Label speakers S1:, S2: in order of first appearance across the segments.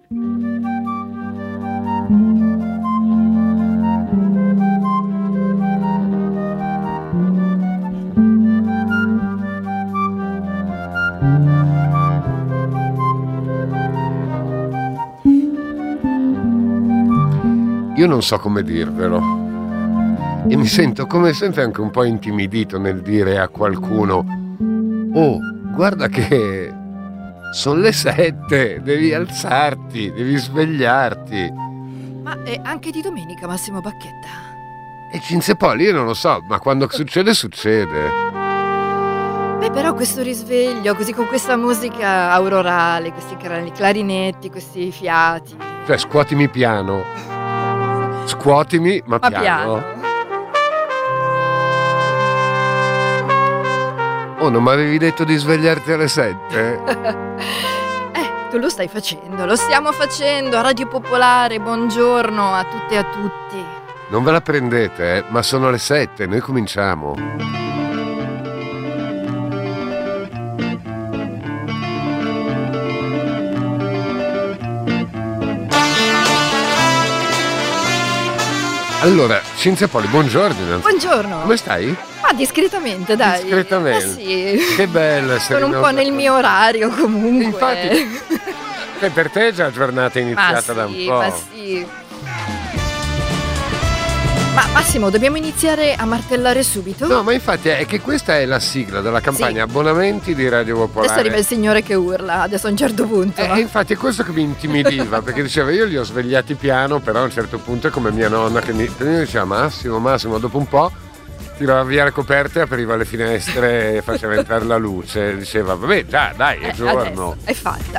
S1: Io non so come dirvelo e mi sento come sempre anche un po' intimidito nel dire a qualcuno: oh, guarda che sono le 7, devi alzarti, devi svegliarti.
S2: Ma anche di domenica, Massimo Bacchetta?
S1: E Cinzepoli, io non lo so, ma quando succede, succede.
S2: Beh, però questo risveglio, così con questa musica aurorale, questi clarinetti, questi fiati.
S1: Cioè, scuotimi piano. Scuotimi, ma piano. Oh, non mi avevi detto di svegliarti alle 7?
S2: Tu lo stai facendo, lo stiamo facendo a Radio Popolare. Buongiorno a tutte e a tutti.
S1: Non ve la prendete, ma sono le 7, noi cominciamo. Allora, Cinzia Poli, buongiorno.
S2: Buongiorno.
S1: Come stai?
S2: Ah, discretamente, dai.
S1: Discretamente.
S2: Sì.
S1: Che bello essere.
S2: Sono un po' nel mio orario comunque.
S1: Infatti, per te è già giornata iniziata da un po'.
S2: Ma sì. Ma Massimo, dobbiamo iniziare a martellare subito?
S1: No, ma infatti è che questa è la sigla della campagna abbonamenti di Radio Popolare.
S2: Adesso arriva il signore che urla, adesso a un certo punto. No?
S1: Infatti è questo che mi intimidiva, perché diceva io li ho svegliati piano, però a un certo punto è come mia nonna che mi diceva Massimo, dopo un po' tirava via le coperte, apriva le finestre e faceva entrare la luce, diceva vabbè già dai è giorno.
S2: Adesso è fatta.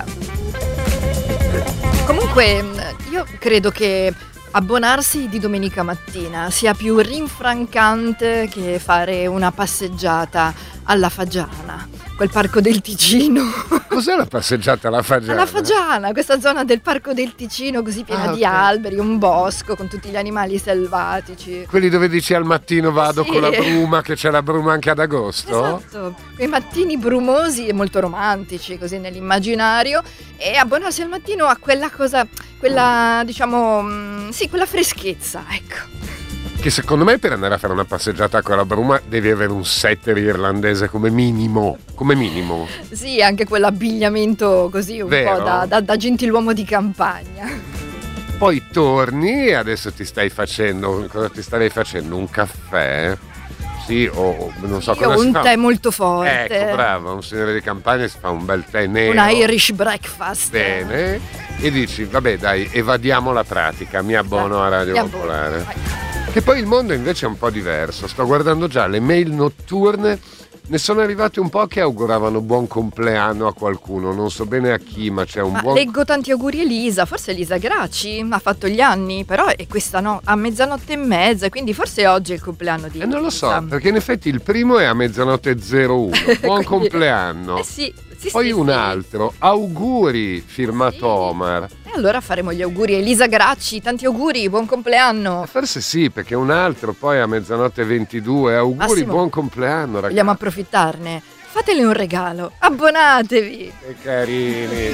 S2: Comunque io credo che abbonarsi di domenica mattina sia più rinfrancante che fare una passeggiata alla Fagiana, quel parco del Ticino.
S1: Cos'è la passeggiata alla Fagiana?
S2: Alla Fagiana, questa zona del parco del Ticino così piena di alberi, un bosco con tutti gli animali selvatici.
S1: Quelli dove dici al mattino vado con la bruma, che c'è la bruma anche ad agosto?
S2: Esatto, quei mattini brumosi e molto romantici così nell'immaginario, e abbonarsi al mattino a quella cosa, quella diciamo, quella freschezza, ecco.
S1: Che secondo me per andare a fare una passeggiata con la bruma devi avere un setter irlandese come minimo.
S2: Sì, anche quell'abbigliamento così un
S1: Vero?
S2: po' da gentiluomo di campagna.
S1: Poi torni e adesso ti stai facendo, cosa ti starei facendo? Un caffè? Sì, o non so cosa si fa.
S2: Un tè molto forte.
S1: Ecco, bravo, un signore di campagna si fa un bel tè nero.
S2: Un Irish breakfast.
S1: Bene. E dici, vabbè dai, evadiamo la pratica, mi abbono a Radio Popolare.
S2: Vai.
S1: Che poi il mondo invece è un po' diverso. Sto guardando già le mail notturne, ne sono arrivate un po' che auguravano buon compleanno a qualcuno, non so bene a chi, ma c'è un buon...
S2: Leggo tanti auguri Elisa, forse Elisa Graci ha fatto gli anni, però è questa no, a 00:30, quindi forse oggi è il compleanno di Elisa.
S1: Non lo so, perché in effetti il primo è a 00:01, buon compleanno.
S2: Sì,
S1: poi un altro, auguri, firmato Omar.
S2: E allora faremo gli auguri a Elisa Gracci, tanti auguri, buon compleanno.
S1: Forse sì, perché un altro poi a 00:22, auguri,
S2: Massimo,
S1: buon compleanno ragazzi.
S2: Vogliamo approfittarne, fatele un regalo, abbonatevi.
S1: Che carini.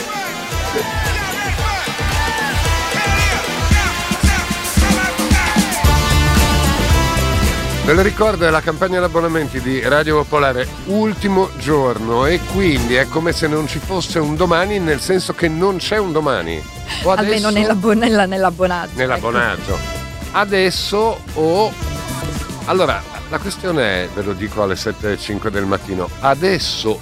S1: Ve lo ricordo, è la campagna di abbonamenti di Radio Popolare, ultimo giorno, e quindi è come se non ci fosse un domani, nel senso che non c'è un domani. O adesso,
S2: almeno nell'abbonaggio.
S1: Nell'abbonaggio.
S2: Ecco.
S1: Adesso allora, la questione è, ve lo dico alle 7:05 del mattino, adesso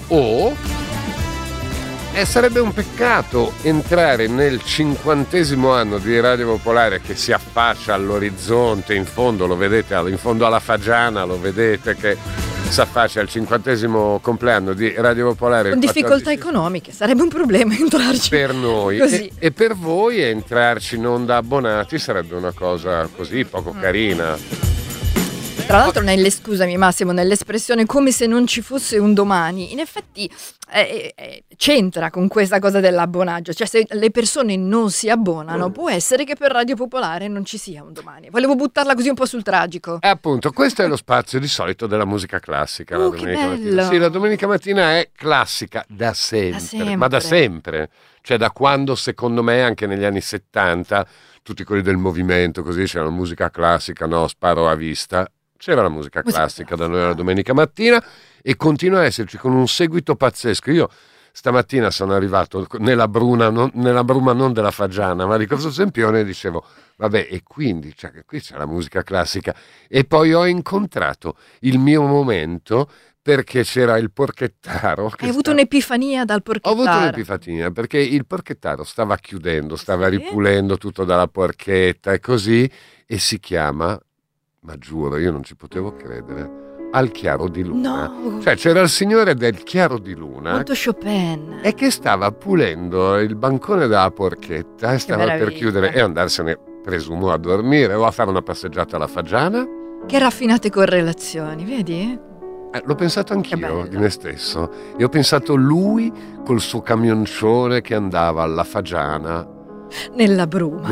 S1: sarebbe un peccato entrare nel 50° anno di Radio Popolare che si affaccia all'orizzonte, in fondo lo vedete, in fondo alla Fagiana lo vedete che si affaccia al 50° compleanno di Radio Popolare.
S2: Con difficoltà economiche, sarebbe un problema entrarci.
S1: Per noi e per voi entrarci non da abbonati sarebbe una cosa così poco carina.
S2: Tra l'altro, scusami Massimo, nell'espressione come se non ci fosse un domani, in effetti c'entra con questa cosa dell'abbonaggio. Cioè, se le persone non si abbonano, può essere che per Radio Popolare non ci sia un domani. Volevo buttarla così un po' sul tragico.
S1: Appunto, questo è lo spazio di solito della musica classica. La
S2: Che
S1: domenica
S2: bello!
S1: mattina. Sì, la domenica mattina è classica da sempre, ma da sempre. Cioè, da quando, secondo me, anche negli anni 70, tutti quelli del movimento, così c'era la musica classica, no, sparo a vista. C'era la musica classica da noi la domenica mattina e continua a esserci con un seguito pazzesco. Io stamattina sono arrivato nella bruma non della Fagiana, ma di Corso Sempione, e dicevo, vabbè, e quindi cioè, qui c'è la musica classica. E poi ho incontrato il mio momento, perché c'era il Porchettaro.
S2: Hai avuto un'epifania dal Porchettaro?
S1: Ho avuto un'epifania perché il Porchettaro stava chiudendo, stava ripulendo tutto dalla porchetta e così, e si chiama, ma giuro, io non ci potevo credere, Al chiaro di luna.
S2: No.
S1: Cioè c'era il signore del chiaro di luna,
S2: molto Chopin,
S1: e che stava pulendo il bancone della porchetta e stava per chiudere e andarsene, presumo, a dormire o a fare una passeggiata alla Fagiana.
S2: Che raffinate correlazioni, vedi?
S1: L'ho pensato anch'io di me stesso, e ho pensato lui col suo camioncione che andava alla Fagiana
S2: Nella bruma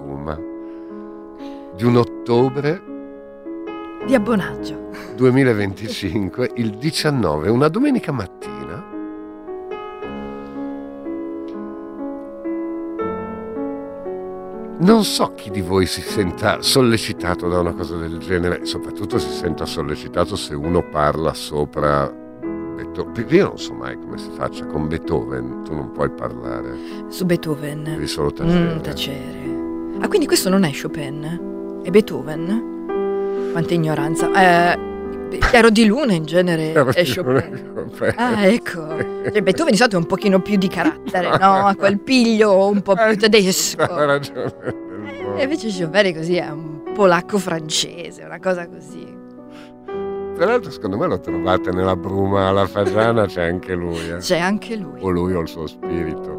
S1: di un ottobre
S2: di abbonaggio
S1: 2025, il 19, una domenica mattina. Non so chi di voi si senta sollecitato da una cosa del genere, soprattutto si senta sollecitato se uno parla sopra Beethoven. Io non so mai come si faccia con Beethoven, tu non puoi parlare.
S2: Su Beethoven
S1: Devi solo tacere.
S2: Tacere. Ah, quindi questo non è Chopin? È Beethoven? Quanta ignoranza. Chiaro di luna in genere è Chopin. Ah, ecco. Cioè, Beethoven di solito è un pochino più di carattere, no? Ha quel piglio un po' più tedesco.
S1: Ha ragione.
S2: E invece Chopin è così, è un polacco francese, una cosa così.
S1: Tra l'altro secondo me lo trovate nella bruma alla Fagiana, c'è anche lui.
S2: C'è anche lui.
S1: O lui o il suo spirito.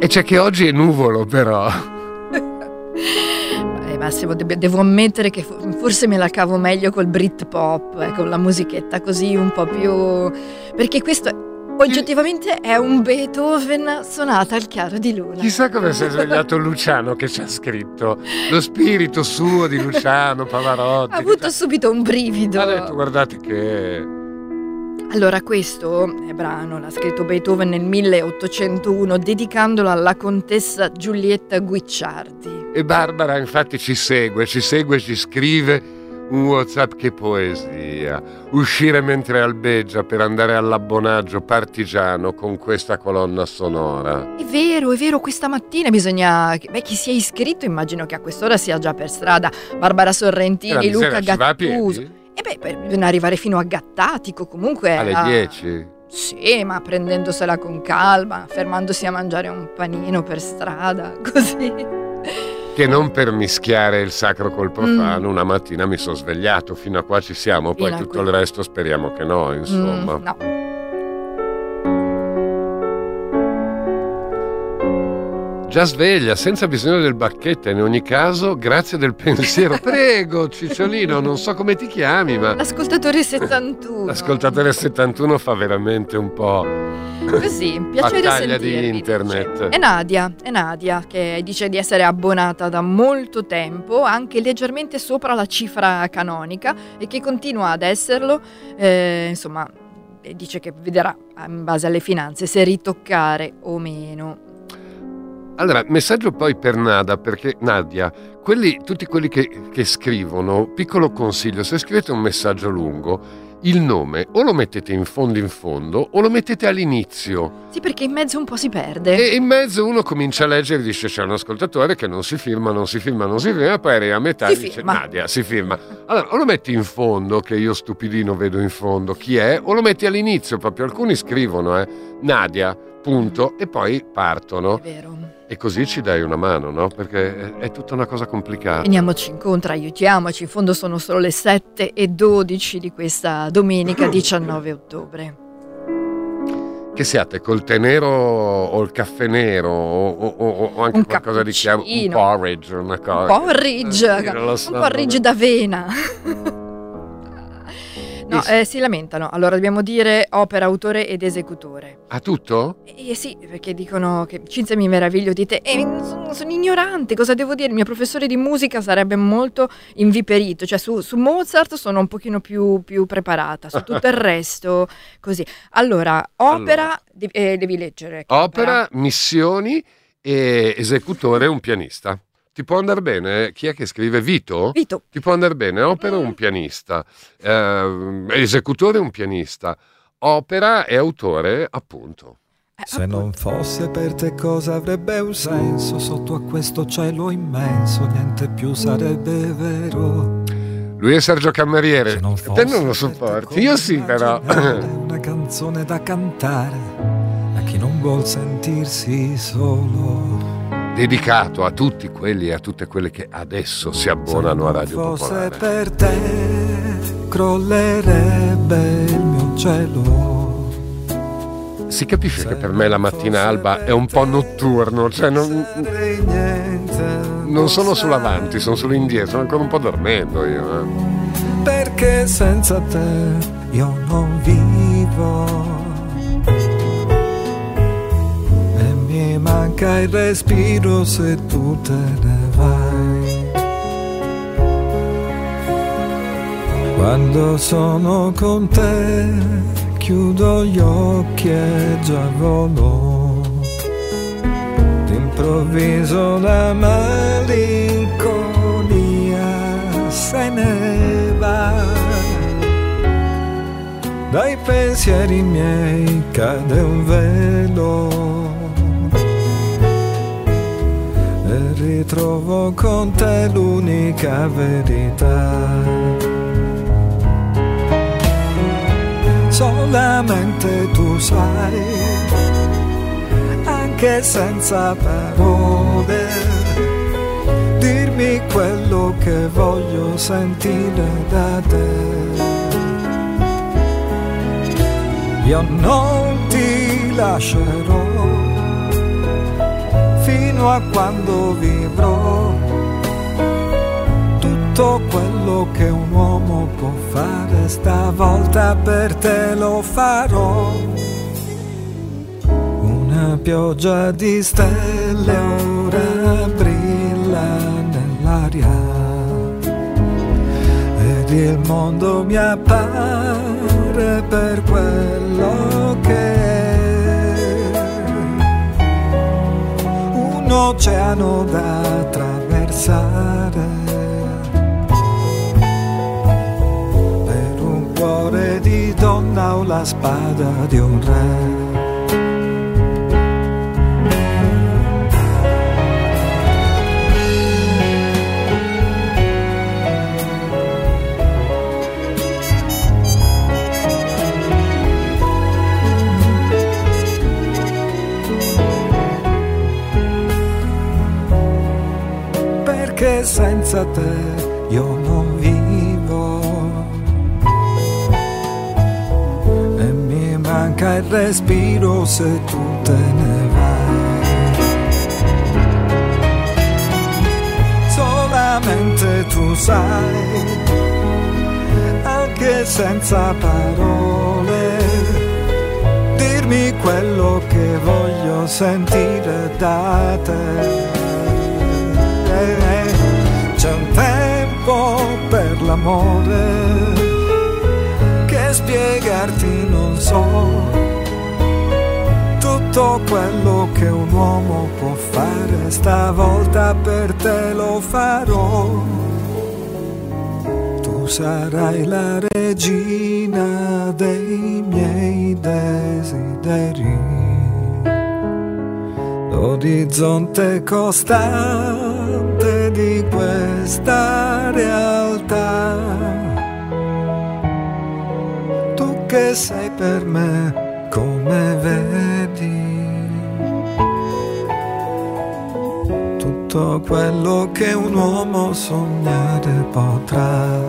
S1: c'è che oggi è nuvolo però.
S2: Massimo, devo ammettere che forse me la cavo meglio col Britpop, con la musichetta così un po' più... Perché questo oggettivamente è un Beethoven sonata al chiaro di luna.
S1: Chissà come si è svegliato Luciano che ci ha scritto. Lo spirito suo di Luciano Pavarotti.
S2: Ha avuto subito un brivido.
S1: Ha detto guardate che...
S2: Allora questo brano l'ha scritto Beethoven nel 1801 dedicandolo alla contessa Giulietta Guicciardi.
S1: E Barbara infatti ci segue, ci scrive un WhatsApp. Che poesia, uscire mentre albeggia per andare all'abbonaggio partigiano con questa colonna sonora.
S2: È vero, questa mattina bisogna... chi si è iscritto immagino che a quest'ora sia già per strada. Barbara Sorrentini, Luca Gattuso. Bisogna arrivare fino a Gattatico comunque.
S1: Alle 10?
S2: Sì, ma prendendosela con calma, fermandosi a mangiare un panino per strada, così.
S1: Che non per mischiare il sacro col profano, una mattina mi sono svegliato, fino a qua ci siamo, poi tutto il resto speriamo che no, insomma.
S2: No.
S1: Già sveglia, senza bisogno del bacchetta, in ogni caso, grazie del pensiero. Prego, Cicciolino, non so come ti chiami, ma...
S2: L'ascoltatore 71.
S1: L'ascoltatore 71 fa veramente un po'...
S2: Così, piacere
S1: battaglia
S2: sentirvi,
S1: di internet.
S2: Dice. È Nadia che dice di essere abbonata da molto tempo, anche leggermente sopra la cifra canonica, e che continua ad esserlo, insomma, dice che vedrà in base alle finanze se ritoccare o meno.
S1: Allora, messaggio poi per Nadia, tutti quelli che scrivono, piccolo consiglio, se scrivete un messaggio lungo, il nome o lo mettete in fondo o lo mettete all'inizio.
S2: Sì, perché in mezzo un po' si perde.
S1: E in mezzo uno comincia a leggere e dice c'è un ascoltatore che non si firma, poi arriva a metà e dice Nadia, si firma. Allora, o lo metti in fondo, che io stupidino vedo in fondo chi è, o lo metti all'inizio, proprio alcuni scrivono Nadia, punto, e poi partono.
S2: È vero.
S1: E così ci dai una mano, no? Perché è tutta una cosa complicata.
S2: Veniamoci incontro, aiutiamoci. In fondo sono solo le 7:12 di questa domenica 19 ottobre.
S1: Che siate col tè nero o il caffè nero o anche
S2: un
S1: qualcosa di chiaro, un porridge, una cosa.
S2: Un porridge d'avena. No, si lamentano. Allora dobbiamo dire opera, autore ed esecutore.
S1: A tutto?
S2: Sì, perché dicono che Cinzia mi meraviglio, dite sono ignorante, cosa devo dire? Il mio professore di musica sarebbe molto inviperito, cioè su Mozart sono un pochino più preparata, su tutto il resto così. Allora, opera, devi leggere.
S1: Opera, missioni e esecutore un pianista. Ti può andare bene? Chi è che scrive? Vito?
S2: Vito.
S1: Ti può andare bene? Opera un pianista, esecutore un pianista, opera e autore appunto.
S3: Se non fosse per te cosa avrebbe un senso? Sotto a questo cielo immenso niente più sarebbe vero.
S1: Lui è Sergio Cameriere. Te non lo sopporti? Io sì, però.
S3: È una canzone da cantare a chi non vuol sentirsi solo.
S1: Dedicato a tutti quelli e a tutte quelle che adesso si abbonano a Radio Popolare.
S3: Se per te crollerebbe il mio cielo.
S1: Si capisce che per me la mattina alba è un po' notturno, cioè non sono sull'avanti, sono sull'indietro, sono ancora un po' dormendo io.
S3: Perché senza te io non vivo. Manca il respiro se tu te ne vai. Quando sono con te chiudo gli occhi e già volo. D'improvviso la malinconia se ne va. Dai pensieri miei cade un velo. Ritrovo con te l'unica verità. Solamente tu sai, anche senza parole, dirmi quello che voglio sentire da te. Io non ti lascerò a quando vivrò tutto quello che un uomo può fare, stavolta per te lo farò. Una pioggia di stelle ora brilla nell'aria ed il mondo mi appare per quello che è, un oceano da attraversare per un cuore di donna o la spada di un re. Che senza te io non vivo e mi manca il respiro se tu te ne vai. Solamente tu sai, anche senza parole, dirmi quello che voglio sentire da te. C'è un tempo per l'amore che spiegarti non so, tutto quello che un uomo può fare, stavolta per te lo farò. Tu sarai la regina dei miei desideri, l'orizzonte costante di questa realtà. Tu che sei per me come vedi, tutto quello che un uomo sognare potrà,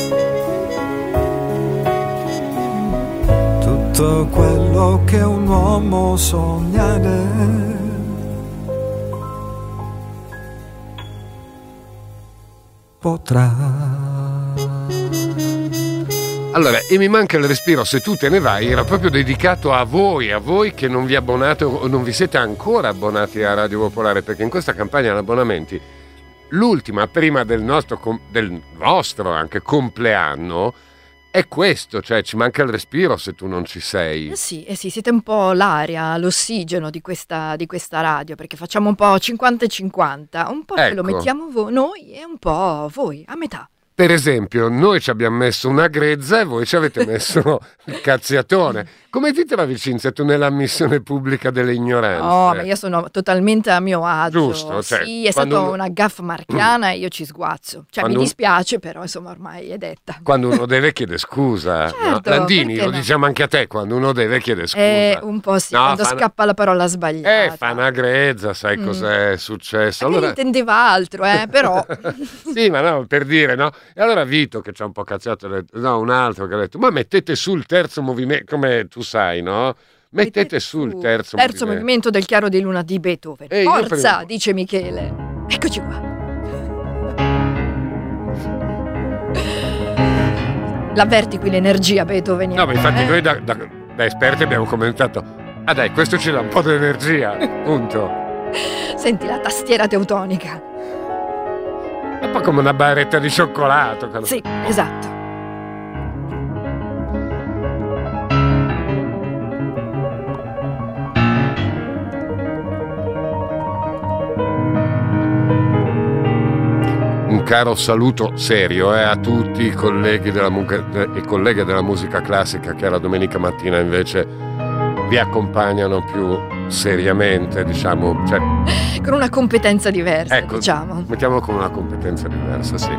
S3: tutto quello che un uomo sognare potrà.
S1: Allora, e mi manca il respiro se tu te ne vai, era proprio dedicato a voi che non vi abbonate o non vi siete ancora abbonati a Radio Popolare, perché in questa campagna di abbonamenti, l'ultima prima del vostro anche compleanno, è questo, cioè ci manca il respiro se tu non ci sei.
S2: Sì, siete un po' l'aria, l'ossigeno di questa radio, perché facciamo un po' 50-50, un po' ce lo mettiamo noi e un po' voi, a metà.
S1: Per esempio, noi ci abbiamo messo una grezza e voi ci avete messo il cazziatone. Come ti trovi, Cinzia, tu nella missione pubblica delle ignoranze?
S2: Oh, ma io sono totalmente a mio agio.
S1: Giusto, cioè,
S2: sì, è stata una gaffa marchiana e io ci sguazzo. Cioè, mi dispiace, però insomma ormai è detta.
S1: Quando uno deve chiede scusa.
S2: Certo,
S1: no? Landini, lo
S2: no?
S1: diciamo anche a te, quando uno deve chiede scusa.
S2: Un po' sì, quando scappa la parola sbagliata.
S1: Fa una grezza, sai cos'è successo.
S2: Allora intendeva altro, però.
S1: Sì, ma no, per dire, no? E allora Vito, che ci ha un po' cazziato, un altro che ha detto, ma mettete sul terzo movimento, come tu sai, no? Mettete sul terzo
S2: movimento del Chiaro di Luna di Beethoven. Forza, dice Michele. Eccoci qua. L'avverti qui l'energia beethoveniana.
S1: No, ma infatti noi da esperti abbiamo commentato, dai, questo ci dà un po' di energia, punto.
S2: Senti la tastiera teutonica.
S1: È un po' come una barretta di cioccolato.
S2: Sì, esatto.
S1: Un caro saluto serio a tutti i colleghi e colleghe della musica classica che la domenica mattina invece vi accompagnano più seriamente, diciamo, cioè,
S2: con una competenza diversa, diciamo.
S1: Mettiamolo con una competenza diversa, sì.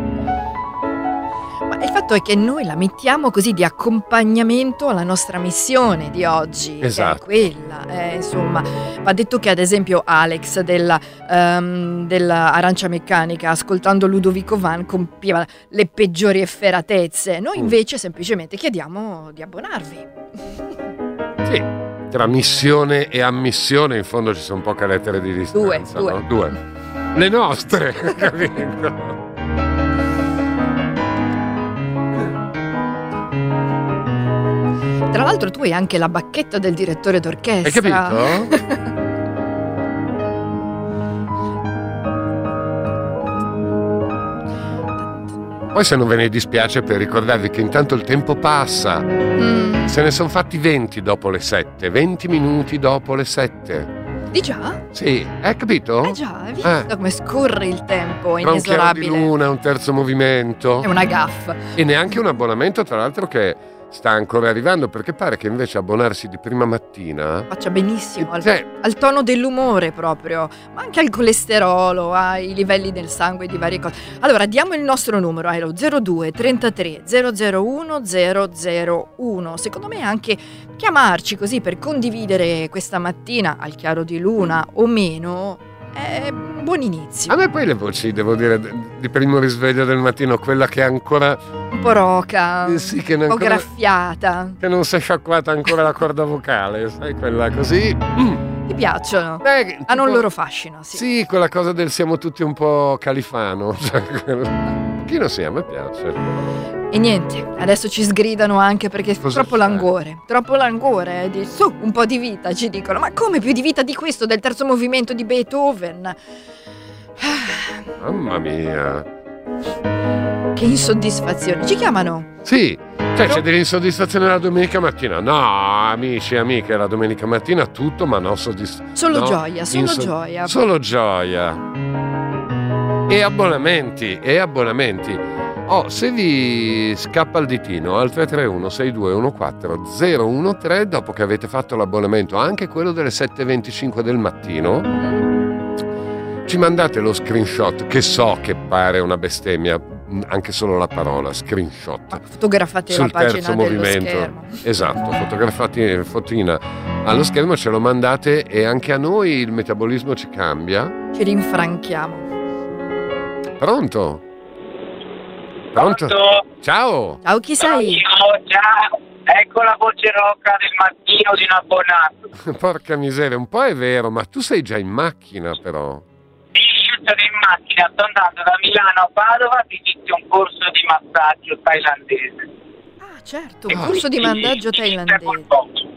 S2: Ma il fatto è che noi la mettiamo così di accompagnamento alla nostra missione di oggi,
S1: esatto.
S2: Che è quella, insomma. Va detto che ad esempio Alex della Arancia Meccanica, ascoltando Ludovico Van, compieva le peggiori efferatezze. Noi invece semplicemente chiediamo di abbonarvi.
S1: Sì. tra missione e ammissione in fondo ci sono poche lettere di distanza.
S2: Due.
S1: No? Due. Le nostre, capito?
S2: Tra l'altro tu hai anche la bacchetta del direttore d'orchestra.
S1: Hai capito? Poi se non ve ne dispiace, per ricordarvi che intanto il tempo passa. Se ne sono fatti 20 dopo le 7, 20 minuti dopo le 7.
S2: Di già?
S1: Sì, hai capito?
S2: Già, hai visto come scorre il tempo
S1: Tra un chiaro
S2: inesorabile.
S1: di luna, un terzo movimento.
S2: È una gaffa.
S1: E neanche un abbonamento, tra l'altro, che sta ancora arrivando, perché pare che invece abbonarsi di prima mattina
S2: Faccia benissimo
S1: Cioè,
S2: al tono dell'umore proprio, ma anche al colesterolo, ai livelli del sangue, di varie cose. Allora diamo il nostro numero, è lo 02 33 001 001. Secondo me anche chiamarci così per condividere questa mattina al chiaro di luna o meno è un buon inizio.
S1: a me poi le voci, devo dire, di primo risveglio del mattino, quella che è ancora
S2: Un po' roca,
S1: sì, che
S2: un po'
S1: ancora,
S2: graffiata.
S1: che non si è sciacquata ancora la corda vocale, sai, quella così.
S2: Ti piacciono?
S1: Tipo,
S2: Hanno il loro fascino, sì.
S1: Sì, quella cosa del siamo tutti un po' califano. Chi non sia, a me piace.
S2: E niente, adesso ci sgridano anche perché
S1: Cosa
S2: troppo
S1: fai?
S2: languore. Su, un po' di vita, ci dicono. Ma come più di vita di questo, del terzo movimento di Beethoven?
S1: Mamma mia.
S2: Che insoddisfazione. Ci chiamano?
S1: Sì, cioè c'è dell'insoddisfazione la domenica mattina. No, amici e amiche, la domenica mattina tutto, ma non soddisfazione.
S2: Solo gioia, solo gioia.
S1: Solo gioia. E abbonamenti. Oh, se vi scappa il ditino al 331 6214 013 dopo che avete fatto l'abbonamento, anche quello delle 7:25 del mattino, ci mandate lo screenshot, che so che pare una bestemmia, anche solo la parola screenshot,
S2: Fotografate
S1: sul
S2: la pagina
S1: terzo
S2: dello
S1: movimento.
S2: schermo.
S1: Esatto, fotografati fotina allo schermo, ce lo mandate e anche a noi il metabolismo ci cambia.
S2: Ci rinfranchiamo.
S1: Pronto? Ciao.
S2: Ciao, chi sei?
S4: Ciao, ecco la voce roca del mattino di un abbonato.
S1: Porca miseria, un po' è vero, ma tu sei già in macchina però.
S4: Sì, io sono in macchina, sto andando da Milano a Padova, ti inizio un corso di massaggio thailandese.
S2: Ah, certo, un corso di mandaggio thailandese.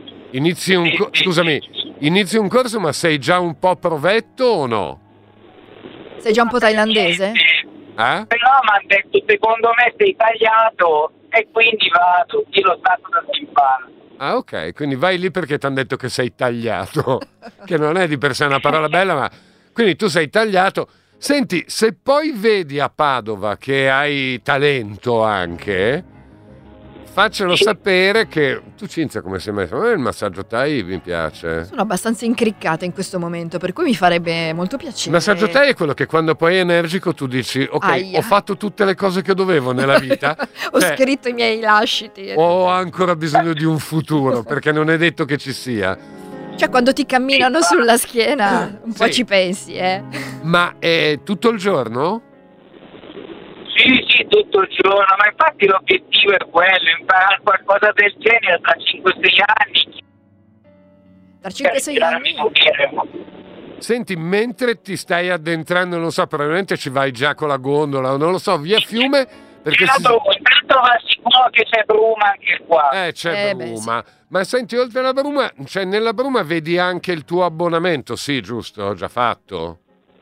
S1: Inizi un corso, ma sei già un po' provetto o no?
S2: Sei già un po' thailandese?
S1: Eh?
S4: Però mi hanno detto, secondo me sei tagliato e quindi vado, io lo stato da imparo.
S1: Ah, ok, quindi vai lì perché ti hanno detto che sei tagliato, che non è di per sé una parola bella, ma quindi tu sei tagliato. Senti, se poi vedi a Padova che hai talento anche, faccelo sapere che tu, Cinzia, come sei messo? A me il massaggio Thai mi piace.
S2: Sono abbastanza incriccata in questo momento, per cui mi farebbe molto piacere.
S1: Il massaggio Thai è quello che quando poi è energico tu dici ok,
S2: Aia.
S1: ho fatto tutte le cose che dovevo nella vita.
S2: Ho
S1: Cioè,
S2: scritto i miei lasciti.
S1: ho ancora bisogno di un futuro, perché non è detto che ci sia.
S2: Cioè, quando ti camminano sulla schiena, un po'
S1: Sì.
S2: ci pensi,
S1: Ma è tutto il giorno?
S4: Sì, tutto il giorno, ma infatti l'obiettivo è quello, imparare qualcosa del genere tra 5-6 anni.
S2: Tra 5-6 anni.
S1: Senti, mentre ti stai addentrando, non so, probabilmente ci vai già con la gondola, o non lo so, via fiume, perché
S4: Intanto va sicuro che c'è bruma anche qua.
S1: c'è bruma. Ma senti, oltre alla bruma, cioè nella bruma vedi anche il tuo abbonamento, sì, giusto? Già fatto?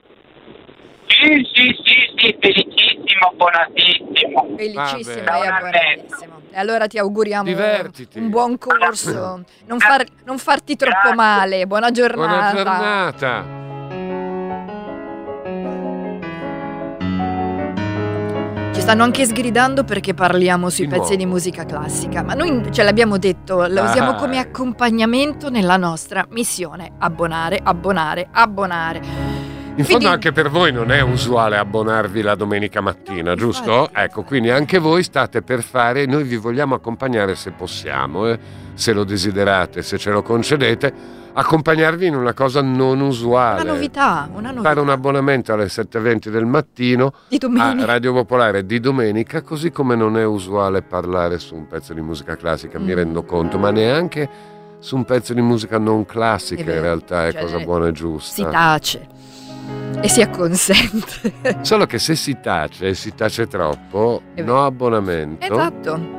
S4: Sì, felicissimo, buonatissimo.
S2: Felicissimo
S1: Vabbè.
S2: e abbonatissimo. E allora ti auguriamo
S1: Divertiti.
S2: un buon corso. Non farti troppo
S4: Grazie.
S2: male. Buona giornata.
S1: Buona giornata.
S2: Ci stanno anche sgridando perché parliamo sui
S1: Di
S2: pezzi
S1: nuovo.
S2: di musica classica, ma noi ce l'abbiamo detto, la
S1: Dai.
S2: usiamo come accompagnamento nella nostra missione: abbonare.
S1: In fondo
S2: Quindi-
S1: anche per voi non è usuale abbonarvi la domenica mattina,
S2: No,
S1: giusto?
S2: infatti.
S1: Ecco, quindi anche voi state per fare, noi vi vogliamo accompagnare se possiamo, se lo desiderate, se ce lo concedete, accompagnarvi in una cosa non usuale.
S2: Una novità.
S1: Fare un abbonamento alle 7:20 del mattino
S2: Di domenica.
S1: a Radio Popolare di domenica, così come non è usuale parlare su un pezzo di musica classica, mi rendo conto, ma neanche su un pezzo di musica non classica,
S2: È vero,
S1: in realtà è
S2: cioè,
S1: cosa buona e
S2: si
S1: giusta.
S2: tace e si acconsente.
S1: Solo che se si tace troppo,
S2: È vero.
S1: no abbonamento.
S2: Esatto.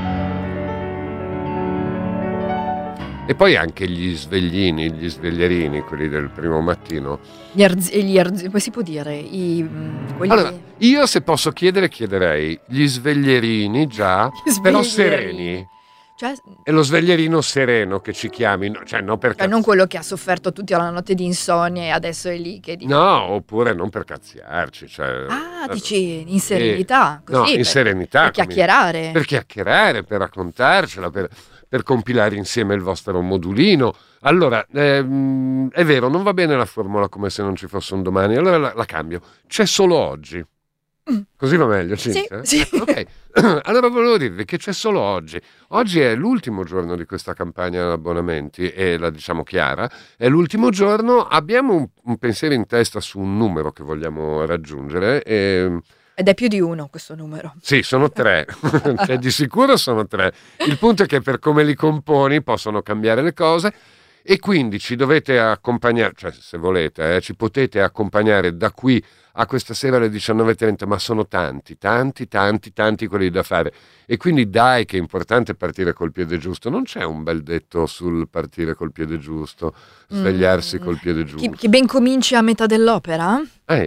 S1: E poi anche gli sveglini, gli sveglierini, quelli del primo mattino.
S2: Come si può dire? Quelli
S1: Allora, io se posso chiederei gli sveglierini già,
S2: Gli
S1: però
S2: sveglierini.
S1: sereni.
S2: cioè,
S1: E lo sveglierino sereno che ci chiami, cioè non per
S2: non quello che ha sofferto tutta la notte di insonnia e adesso è lì che dice
S1: No, oppure non per cazziarci. Cioè,
S2: dici in serenità,
S1: no,
S2: così,
S1: in serenità.
S2: per chiacchierare.
S1: Per chiacchierare, per raccontarcela, per compilare insieme il vostro modulino. Allora, è vero, non va bene la formula come se non ci fosse un domani, allora la cambio. C'è solo oggi. Così va meglio, Cinzia?
S2: Sì.
S1: Ok, allora volevo dirvi che c'è solo oggi. Oggi è l'ultimo giorno di questa campagna abbonamenti e la diciamo chiara, è l'ultimo giorno, abbiamo un pensiero in testa su un numero che vogliamo raggiungere
S2: Ed è più di uno questo numero.
S1: sì, sono 3, cioè, di sicuro sono 3. Il punto è che per come li componi possono cambiare le cose e quindi ci dovete accompagnare, cioè se volete, ci potete accompagnare da qui a questa sera alle 19.30, ma sono tanti quelli da fare. E quindi dai che è importante partire col piede giusto. Non c'è un bel detto sul partire col piede giusto, svegliarsi col piede giusto?
S2: Chi ben cominci a metà dell'opera?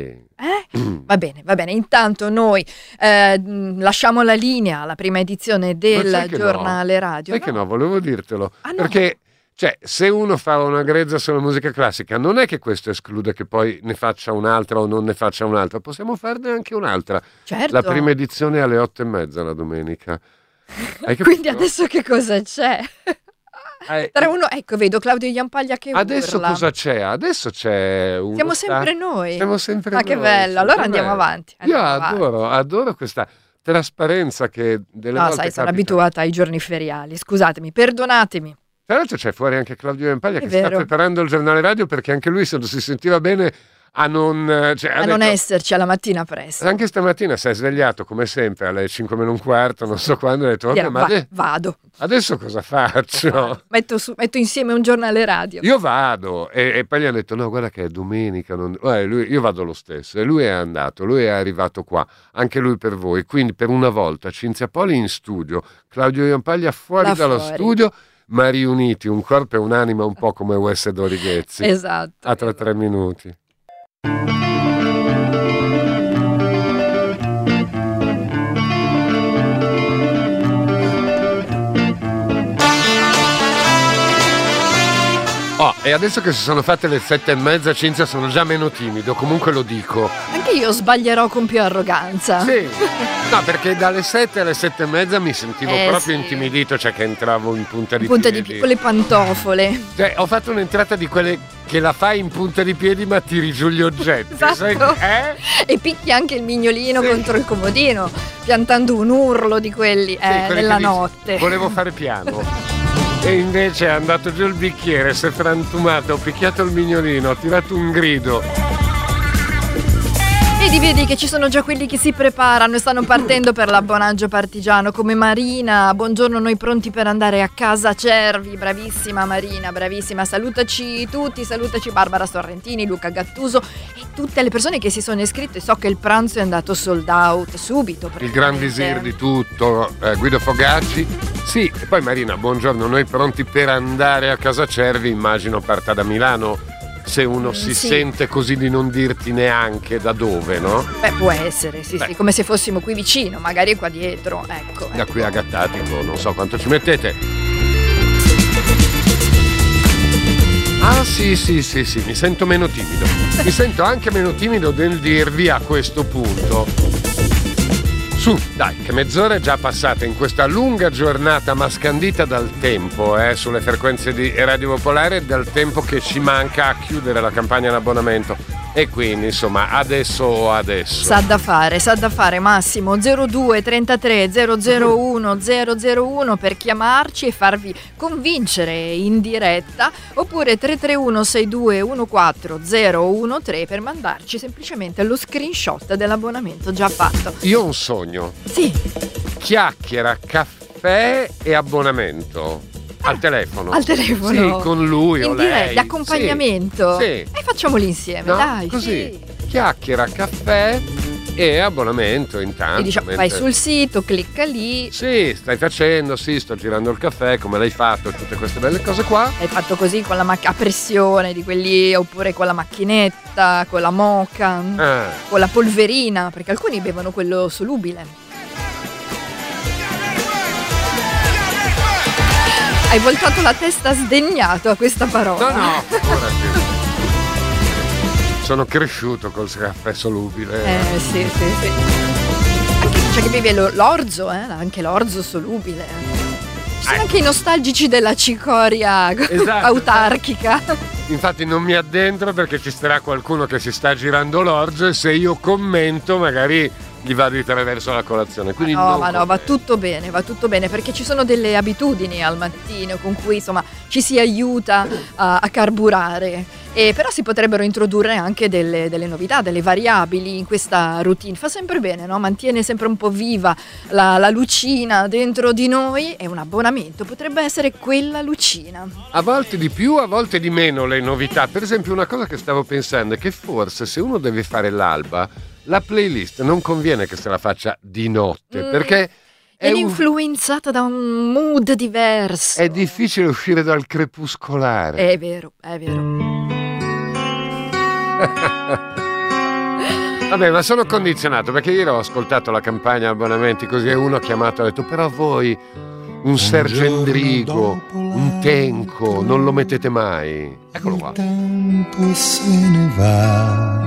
S2: Va bene. Intanto noi lasciamo la linea alla prima edizione del giornale radio.
S1: Sai che no, volevo dirtelo.
S2: Ah, no?
S1: Perché cioè, se uno fa una grezza sulla musica classica, non è che questo esclude che poi ne faccia un'altra o non ne faccia un'altra. Possiamo farne anche un'altra.
S2: Certo.
S1: La prima edizione alle 8:30 la domenica. Hai capito?
S2: Quindi adesso che cosa c'è? 3-1, ecco, vedo Claudio Iampaglia che
S1: Adesso
S2: urla.
S1: cosa c'è? Adesso c'è uno
S2: Siamo sempre noi.
S1: Siamo sempre
S2: Ma che
S1: noi,
S2: bello,
S1: sì,
S2: allora
S1: che
S2: andiamo
S1: bello.
S2: avanti.
S1: Io
S2: andiamo avanti.
S1: adoro questa trasparenza che delle
S2: No,
S1: volte
S2: sai, sono
S1: capita.
S2: abituata ai giorni feriali. Scusatemi, perdonatemi.
S1: Tra l'altro c'è fuori anche Claudio Iampaglia
S2: È
S1: che sta
S2: vero.
S1: preparando il giornale radio perché anche lui se non si sentiva bene a non, cioè, ha
S2: A non
S1: detto-
S2: esserci alla mattina presto.
S1: Anche stamattina si è svegliato come sempre alle 5 meno un quarto, non so quando, ha detto "Ok,
S2: Dirò,
S1: ma
S2: vado.
S1: adesso cosa faccio?
S2: Metto insieme un giornale radio.
S1: Io vado e poi gli ha detto no guarda che è domenica, io vado lo stesso e lui è andato, lui è arrivato qua, anche lui per voi, quindi per una volta Cinzia Poli in studio, Claudio Iampaglia fuori
S2: Da
S1: dallo
S2: fuori.
S1: studio, ma riuniti un corpo e un'anima un po' come Wes e Dorighezzi.
S2: Esatto.
S1: A tra 3 minuti. Oh, e adesso che si sono fatte le 7:30, Cinzia, sono già meno timido, comunque lo dico.
S2: Anche io sbaglierò con più arroganza.
S1: Sì, no, perché dalle 7 alle 7:30 mi sentivo proprio
S2: sì.
S1: intimidito, cioè che entravo in punta di
S2: Punta di
S1: piedi.
S2: con le pantofole.
S1: Cioè, ho fatto un'entrata di quelle che la fai in punta di piedi ma tiri giù gli oggetti.
S2: Esatto.
S1: Sai-
S2: E picchi anche il mignolino
S1: Sì.
S2: contro il comodino, piantando un urlo di quelli
S1: Sì, quelli
S2: nella
S1: che dici,
S2: notte.
S1: Volevo fare piano. E invece è andato giù il bicchiere, si è frantumato, ho picchiato il mignolino, ho tirato un grido.
S2: Vedi che ci sono già quelli che si preparano e stanno partendo per l'abbonaggio partigiano, come Marina. Buongiorno, noi pronti per andare a casa Cervi. Bravissima Marina, bravissima. Salutaci tutti, salutaci Barbara Sorrentini, Luca Gattuso e tutte le persone che si sono iscritte. So che il pranzo è andato sold out subito.
S1: Il Gran Visir di tutto, Guido Fogacci. Sì, e poi Marina, buongiorno, noi pronti per andare a casa Cervi, immagino parta da Milano. Se uno si
S2: sì.
S1: sente così di non dirti neanche da dove, no?
S2: Beh, può essere, sì,
S1: Beh.
S2: sì, come se fossimo qui vicino, magari qua dietro, ecco.
S1: Da qui a Gattatico, non so quanto ci mettete. Ah sì, mi sento meno timido. Mi sento anche meno timido nel dirvi a questo punto. Su, dai, che mezz'ora è già passata in questa lunga giornata ma scandita dal tempo, sulle frequenze di Radio Popolare, dal tempo che ci manca a chiudere la campagna d'abbonamento. E quindi, insomma, adesso.
S2: Sa da fare Massimo 02 33 001 001 per chiamarci e farvi convincere in diretta, oppure 331 62 14 013 per mandarci semplicemente lo screenshot dell'abbonamento già fatto.
S1: Io ho un sogno.
S2: Sì,
S1: Chiacchiera, caffè e abbonamento. Al telefono.
S2: Al telefono.
S1: Sì, con lui o
S2: in diretta,
S1: lei.
S2: di accompagnamento.
S1: Sì.
S2: E facciamoli insieme,
S1: No?
S2: dai.
S1: Così.
S2: Sì.
S1: Chiacchiera, caffè e abbonamento intanto.
S2: E diciamo, vai
S1: mentre-
S2: sul sito, clicca lì.
S1: Sì, stai facendo, sì, sto girando il caffè, come l'hai fatto, tutte queste belle cose qua.
S2: Hai fatto così con la a pressione di quelli, oppure con la macchinetta, con la moka, con la polverina, perché alcuni bevono quello solubile. Hai voltato la testa sdegnato a questa parola.
S1: No, figurati. Sono cresciuto col caffè solubile.
S2: Sì. Anche c'è chi beve l'orzo, anche l'orzo solubile. Ci sono anche i nostalgici della cicoria
S1: Esatto.
S2: autarchica.
S1: Infatti non mi addentro perché ci sarà qualcuno che si sta girando l'orzo e se io commento magari gli vado di tre verso la colazione. Quindi
S2: No,
S1: non
S2: ma no, va tutto bene perché ci sono delle abitudini al mattino con cui insomma ci si aiuta a carburare. E però si potrebbero introdurre anche delle novità, delle variabili in questa routine. Fa sempre bene, no? Mantiene sempre un po' viva la lucina dentro di noi e un abbonamento potrebbe essere quella lucina.
S1: A volte di più, a volte di meno le novità. Per esempio una cosa che stavo pensando è che forse se uno deve fare l'alba, la playlist non conviene che se la faccia di notte, perché
S2: È influenzata da un mood diverso.
S1: è difficile uscire dal crepuscolare.
S2: È vero.
S1: Vabbè, ma sono condizionato perché ieri ho ascoltato la campagna abbonamenti così e uno ha chiamato e ha detto però voi un Sergio Endrigo, un Tenco, non lo mettete mai. Eccolo qua.
S3: Il tempo se ne va,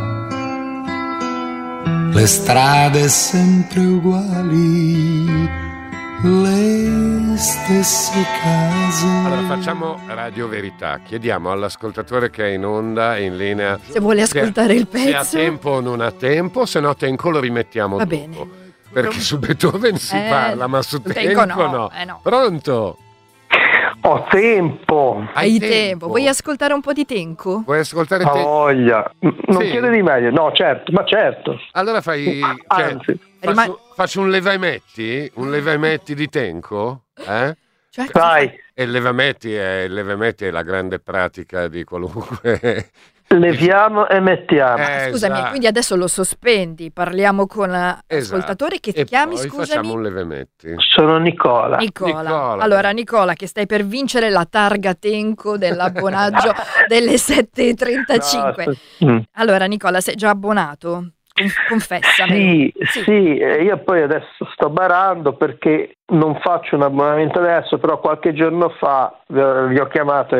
S3: le strade sempre uguali, le stesse case.
S1: Allora facciamo Radio Verità, chiediamo all'ascoltatore che è in onda, in linea,
S2: Se vuole ascoltare il
S1: se ha
S2: pezzo.
S1: tempo o non ha tempo, se no Tenco lo rimettiamo
S2: Va
S1: dopo.
S2: bene.
S1: Perché su Beethoven si parla, ma su Tenco no.
S2: no.
S1: Pronto?
S5: Ho tempo.
S2: Hai tempo. Vuoi ascoltare un po' di Tenco?
S1: Vuoi ascoltare
S5: Ho
S1: te?
S5: voglia. Non
S1: Sì.
S5: chiede di meglio. No, certo, ma certo.
S1: Allora fai...
S5: Anzi.
S1: faccio un leva e metti di Tenco?
S2: Cioè,
S5: Vai,
S1: E il leva e metti è la grande pratica di qualunque...
S5: leviamo e mettiamo.
S2: scusami,
S1: esatto.
S2: quindi adesso lo sospendi, parliamo con l'ascoltatore che ti
S1: E
S2: chiami,
S1: poi
S2: scusami?
S1: facciamo un leva e metti.
S5: Sono Nicola.
S2: Nicola. Allora Nicola, che stai per vincere la targa Tenco dell'abbonaggio delle 7.35.
S5: No,
S2: Allora Nicola, sei già abbonato? Confessami.
S5: Sì, io poi adesso sto barando perché non faccio un abbonamento adesso, però qualche giorno fa vi ho chiamato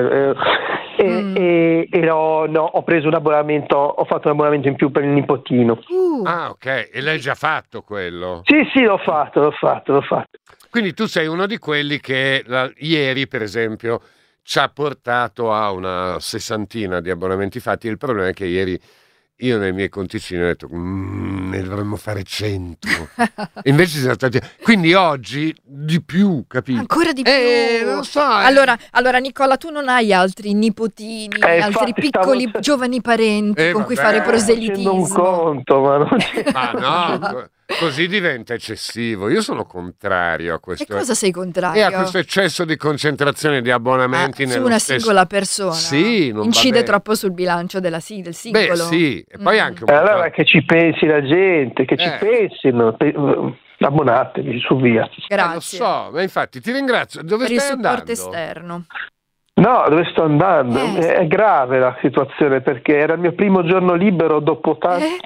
S5: e ho preso un abbonamento, ho fatto un abbonamento in più per il nipotino.
S1: Ah, ok, e l'hai già fatto quello?
S5: Sì, l'ho fatto.
S1: Quindi tu sei uno di quelli che ieri, per esempio, ci ha portato a una sessantina di abbonamenti fatti. Il problema è che ieri io nei miei conticini ho detto ne dovremmo fare 100. E invece siamo stati... Quindi oggi di più, capito?
S2: Ancora di più.
S1: Non so.
S2: Allora Nicola, tu non hai altri nipotini, altri
S5: infatti
S2: piccoli giovani parenti con cui fare
S1: vabbè,
S2: proselitismo?
S5: Un conto, ma non c'è.
S1: Ma no, così diventa eccessivo. Io sono contrario a
S2: E
S1: questo.
S2: cosa sei
S1: E
S2: contrario?
S1: a questo eccesso di concentrazione di abbonamenti
S2: su
S1: nello
S2: una
S1: stesso...
S2: singola persona?
S1: Sì, non va
S2: incide
S1: bene.
S2: troppo sul bilancio del singolo?
S1: Beh, sì, e poi anche un po'.
S5: Allora che ci pensi la gente, che ci pensino, abbonatevi su via.
S2: Grazie
S1: Lo so, ma infatti ti ringrazio. Dove
S2: per il
S1: stai
S2: supporto
S1: andando?
S2: esterno.
S5: No, dove sto andando? È grave la situazione perché era il mio primo giorno libero dopo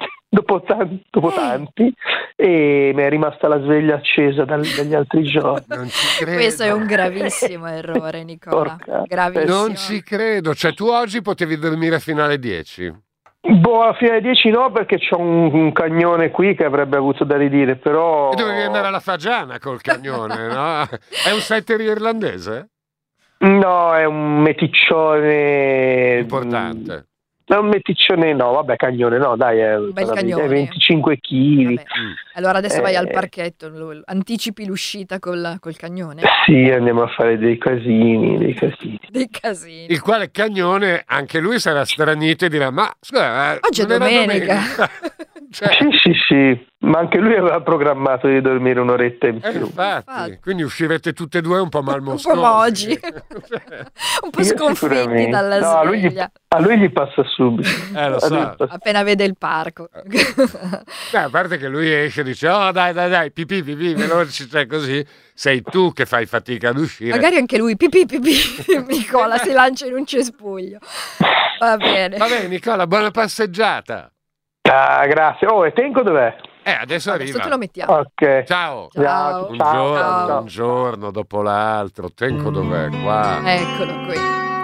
S5: tanti e mi è rimasta la sveglia accesa dagli altri giorni.
S1: Non ci credo.
S2: Questo è un gravissimo errore, Nicola.
S5: Porca.
S2: Gravissimo.
S1: Non ci credo. Cioè tu oggi potevi dormire fino alle 10.
S5: Alla fine alle 10 no, perché c'ho un cagnone qui che avrebbe avuto da ridire, però...
S1: E dovevi andare alla fagiana col cagnone, no? È un setter irlandese?
S5: No, è un meticcione...
S1: Importante.
S5: È un meticcione, no, vabbè, cagnone, no, dai, è
S2: Un bel cagnone.
S5: 25 kg.
S2: Vabbè. Allora adesso vai al parchetto, anticipi l'uscita col cagnone.
S5: Sì, andiamo a fare dei casini.
S2: Dei casini.
S1: Il quale cagnone, anche lui sarà stranito e dirà, ma scusa,
S2: Oggi è
S1: non era
S2: domenica.
S1: Cioè,
S5: Sì, ma anche lui aveva programmato di dormire un'oretta in più.
S1: infatti, quindi uscirete tutte e due un po'
S2: Un
S1: malmoscosi.
S2: po' mogi. Un po'
S5: Io
S2: sconfitti
S5: sicuramente.
S2: dalla
S5: No,
S2: sveglia.
S5: a lui gli passa subito.
S1: Lo so.
S2: Appena vede il parco.
S1: A parte che lui esce e dice oh dai, pipì, veloce, cioè così sei tu che fai fatica ad uscire.
S2: Magari anche lui, pipì, Nicola si lancia in un cespuglio. Va bene.
S1: Nicola, buona passeggiata.
S5: Ah, grazie. Oh, e Tenco dov'è?
S1: Adesso arriva.
S2: Adesso te lo mettiamo.
S5: Ok.
S1: Ciao.
S2: Ciao.
S1: Un giorno dopo l'altro. Tenco dov'è? Qua.
S2: Eccolo qui.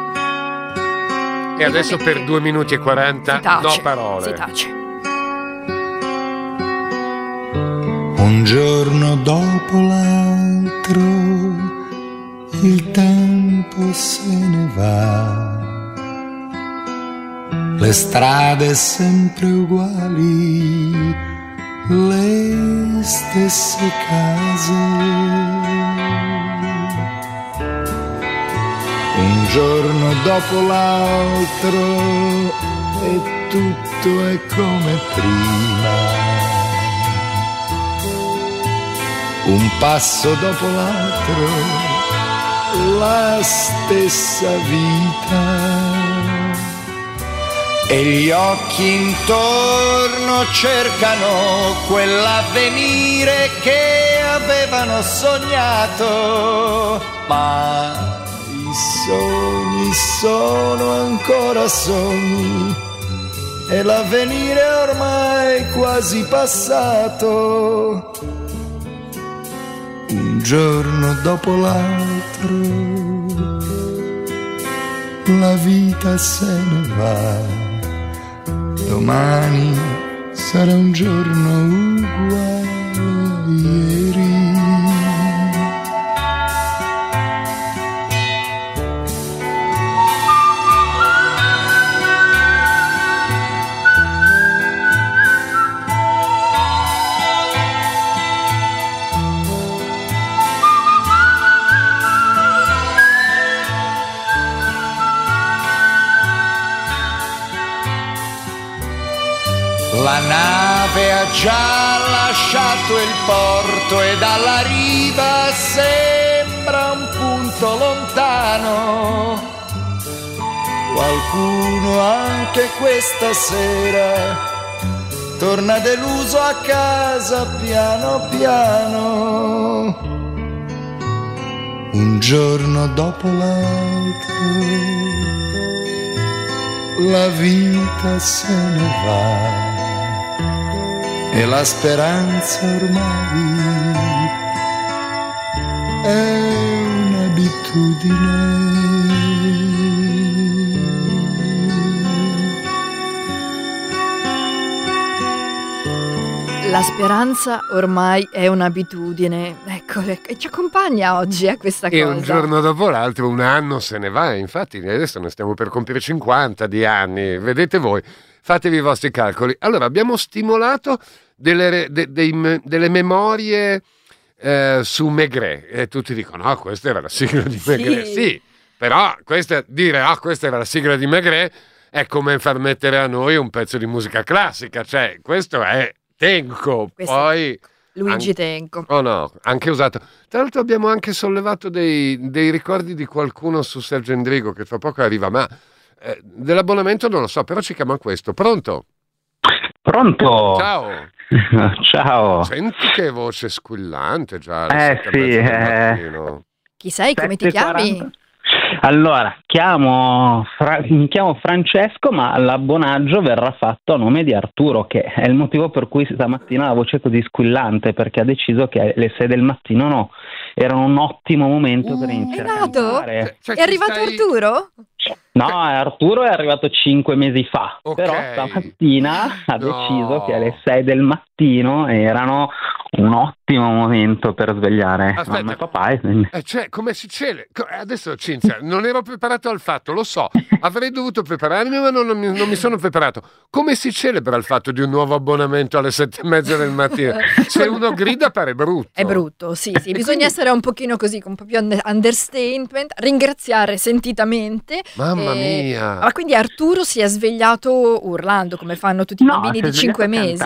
S1: E adesso per 2 minuti e 40
S2: Si tace,
S1: no parole.
S2: Si tace.
S3: Un giorno dopo l'altro il tempo se ne va, le strade sempre uguali, le stesse case. Un giorno dopo l'altro e tutto è come prima. Un passo dopo l'altro, la stessa vita. E gli occhi intorno cercano quell'avvenire che avevano sognato. Ma i sogni sono ancora sogni e l'avvenire è ormai quasi passato. Un giorno dopo l'altro la vita se ne va, domani sarà un giorno uguale a ieri. La nave ha già lasciato il porto e dalla riva sembra un punto lontano. Qualcuno anche questa sera torna deluso a casa piano piano. Un giorno dopo l'altro la vita se ne va e la speranza ormai è un'abitudine.
S2: La speranza ormai è un'abitudine. Ecco, ci accompagna oggi questa cosa.
S1: E un giorno dopo l'altro un anno se ne va. Infatti adesso ne stiamo per compiere 50 di anni. Vedete voi, fatevi i vostri calcoli. Allora abbiamo stimolato delle memorie su Maigret e tutti dicono questa era la sigla di Maigret. Sì, però questa era la sigla di Maigret è come far mettere a noi un pezzo di musica classica, cioè questo è Tenco, poi
S2: Luigi Tenco.
S1: Oh no, anche usato. Tra l'altro abbiamo anche sollevato dei ricordi di qualcuno su Sergio Endrigo che tra poco arriva, ma dell'abbonamento non lo so, però ci chiama questo. Pronto?
S6: Pronto?
S1: Ciao.
S6: Ciao.
S1: Senti che voce squillante già.
S6: Sì.
S2: Chi sei? Come ti chiami?
S6: Allora, mi chiamo Francesco, ma l'abbonaggio verrà fatto a nome di Arturo, che è il motivo per cui stamattina la voce è così squillante, perché ha deciso che le 6 del mattino erano un ottimo momento per iniziare a cantare.
S2: È arrivato Arturo?
S6: No, Arturo è arrivato 5 mesi fa, però stamattina ha deciso che alle 6 del mattino erano un ottimo momento per svegliare mamma e papà.
S1: Cioè, come si cele? Adesso Cinzia, non ero preparato al fatto, lo so, avrei dovuto prepararmi ma non mi sono preparato. Come si celebra il fatto di un nuovo abbonamento alle 7:30 del mattino? Se uno grida pare brutto.
S2: È brutto, sì, bisogna essere chiudere un pochino così, con un po' più understatement, ringraziare sentitamente.
S1: Mamma mia!
S2: Ma quindi Arturo si è svegliato urlando, come fanno tutti i bambini di 5 mesi.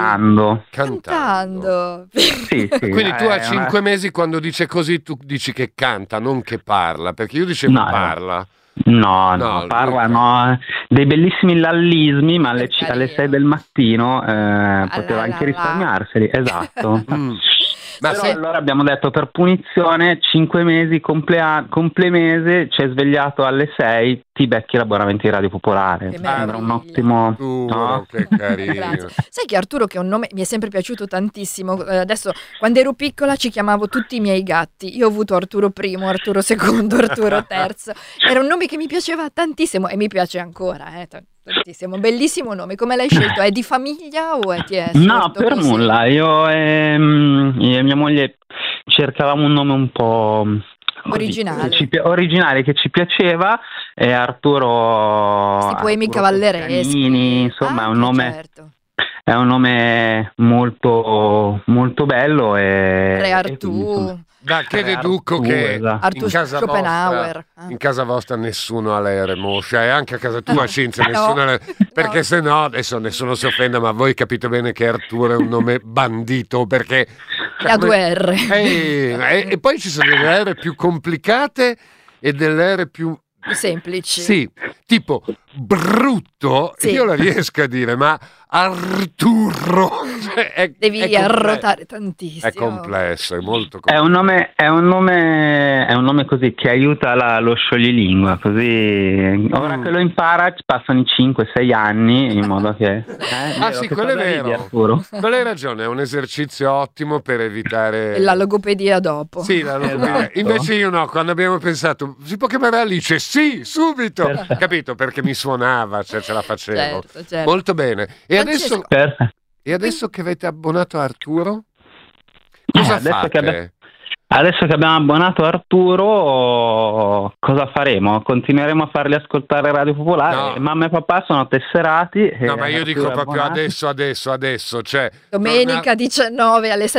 S2: Cantando.
S6: Sì.
S1: Quindi tu a 5 mesi, quando dice così, tu dici che canta, non che parla, perché io dicevo parla.
S6: No, parla, no. Dei bellissimi lallismi, ma alle 6 del mattino poteva anche risparmiarseli, esatto.
S1: Ma
S6: però allora abbiamo detto, per punizione, 5 mesi, complemese, ci è svegliato alle 6, ti becchi l'abbonamento di Radio Popolare. Sembra un ottimo...
S1: no? Che carino.
S2: Sai che Arturo, che è un nome mi è sempre piaciuto tantissimo, adesso quando ero piccola ci chiamavo tutti i miei gatti, io ho avuto Arturo I, Arturo II, Arturo III, era un nome che mi piaceva tantissimo e mi piace ancora, tantissimo, bellissimo nome. Come l'hai scelto? È di famiglia o ti è
S6: No, per
S2: così?
S6: nulla, io e mia moglie cercavamo un nome un po' originale che ci piaceva, e Arturo
S2: poemi cavallereschi,
S6: Canini, insomma, è un nome,
S2: certo.
S6: È un nome molto molto bello,
S2: Re Artù.
S1: Che deduco che
S2: in casa
S1: Schopenhauer. In casa vostra nessuno ha le Moscia, e anche a casa tua, Cinzia, nessuno ha le... perché se no, adesso nessuno si offenda, ma voi capite bene che Arturo è un nome bandito, perché
S2: ha 2 R.
S1: E poi ci sono delle R più complicate e delle R più
S2: semplici.
S1: Sì, tipo brutto, sì. Io la riesco a dire, ma Arturo
S2: devi arrotare tantissimo.
S1: È complesso, è molto complesso.
S6: È un nome così che aiuta lo scioglilingua, così ora che lo impara passano i 5-6 anni, in modo che
S1: sì, quello è vero. Quello hai ragione, è un esercizio ottimo per evitare
S2: la logopedia dopo.
S1: Sì, la logopedia. Esatto. Invece io no, quando abbiamo pensato si può chiamare Alice? Sì, subito. Perfetto. Capito? Perché mi suonava, ce la facevo. Certo. Molto bene. E adesso che avete abbonato Arturo, cosa fate?
S6: Adesso che abbiamo abbonato Arturo, cosa faremo? Continueremo a farli ascoltare Radio Popolare. No. Mamma e papà sono tesserati.
S1: No, ma io dico proprio adesso. Cioè,
S2: domenica 19 alle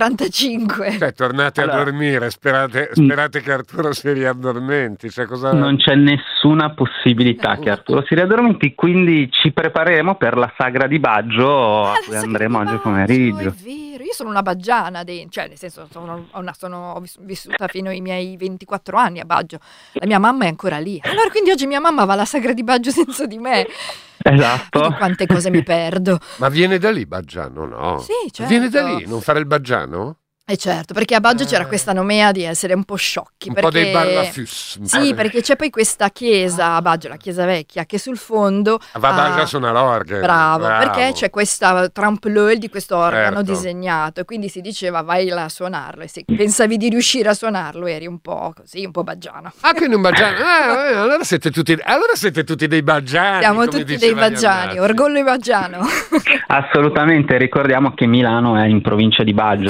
S2: 7:45.
S1: Cioè, tornate a dormire, sperate che Arturo si riaddormenti. Cioè, cosa...
S6: Non c'è nessuna possibilità che Arturo si riaddormenti, quindi ci prepareremo per la sagra di Baggio a cui andremo oggi pomeriggio.
S2: È vero, io sono una baggiana, cioè nel senso ho vissuta fino ai miei 24 anni a Baggio, la mia mamma è ancora lì, allora quindi oggi mia mamma va alla sagra di Baggio senza di me.
S6: Esatto.
S2: Quindi quante cose mi perdo.
S1: Ma viene da lì Baggiano, no?
S2: Sì, certo.
S1: Viene da lì, non fare il Baggiano?
S2: Certo, perché a Baggio c'era questa nomea di essere un po' sciocchi.
S1: Po' dei barlafus.
S2: Sì, perché c'è poi questa chiesa a Baggio, la chiesa vecchia, che sul fondo
S1: va Baggio a suonare l'organo.
S2: Bravo, perché c'è questa trempleu di questo organo disegnato, e quindi si diceva vai là a suonarlo, e se pensavi di riuscire a suonarlo eri un po' così, un po' baggiano.
S1: Quindi un baggiano. Allora siete tutti dei baggiani.
S2: Siamo tutti dei baggiani, orgoglio baggiano.
S6: Assolutamente, ricordiamo che Milano è in provincia di Baggio,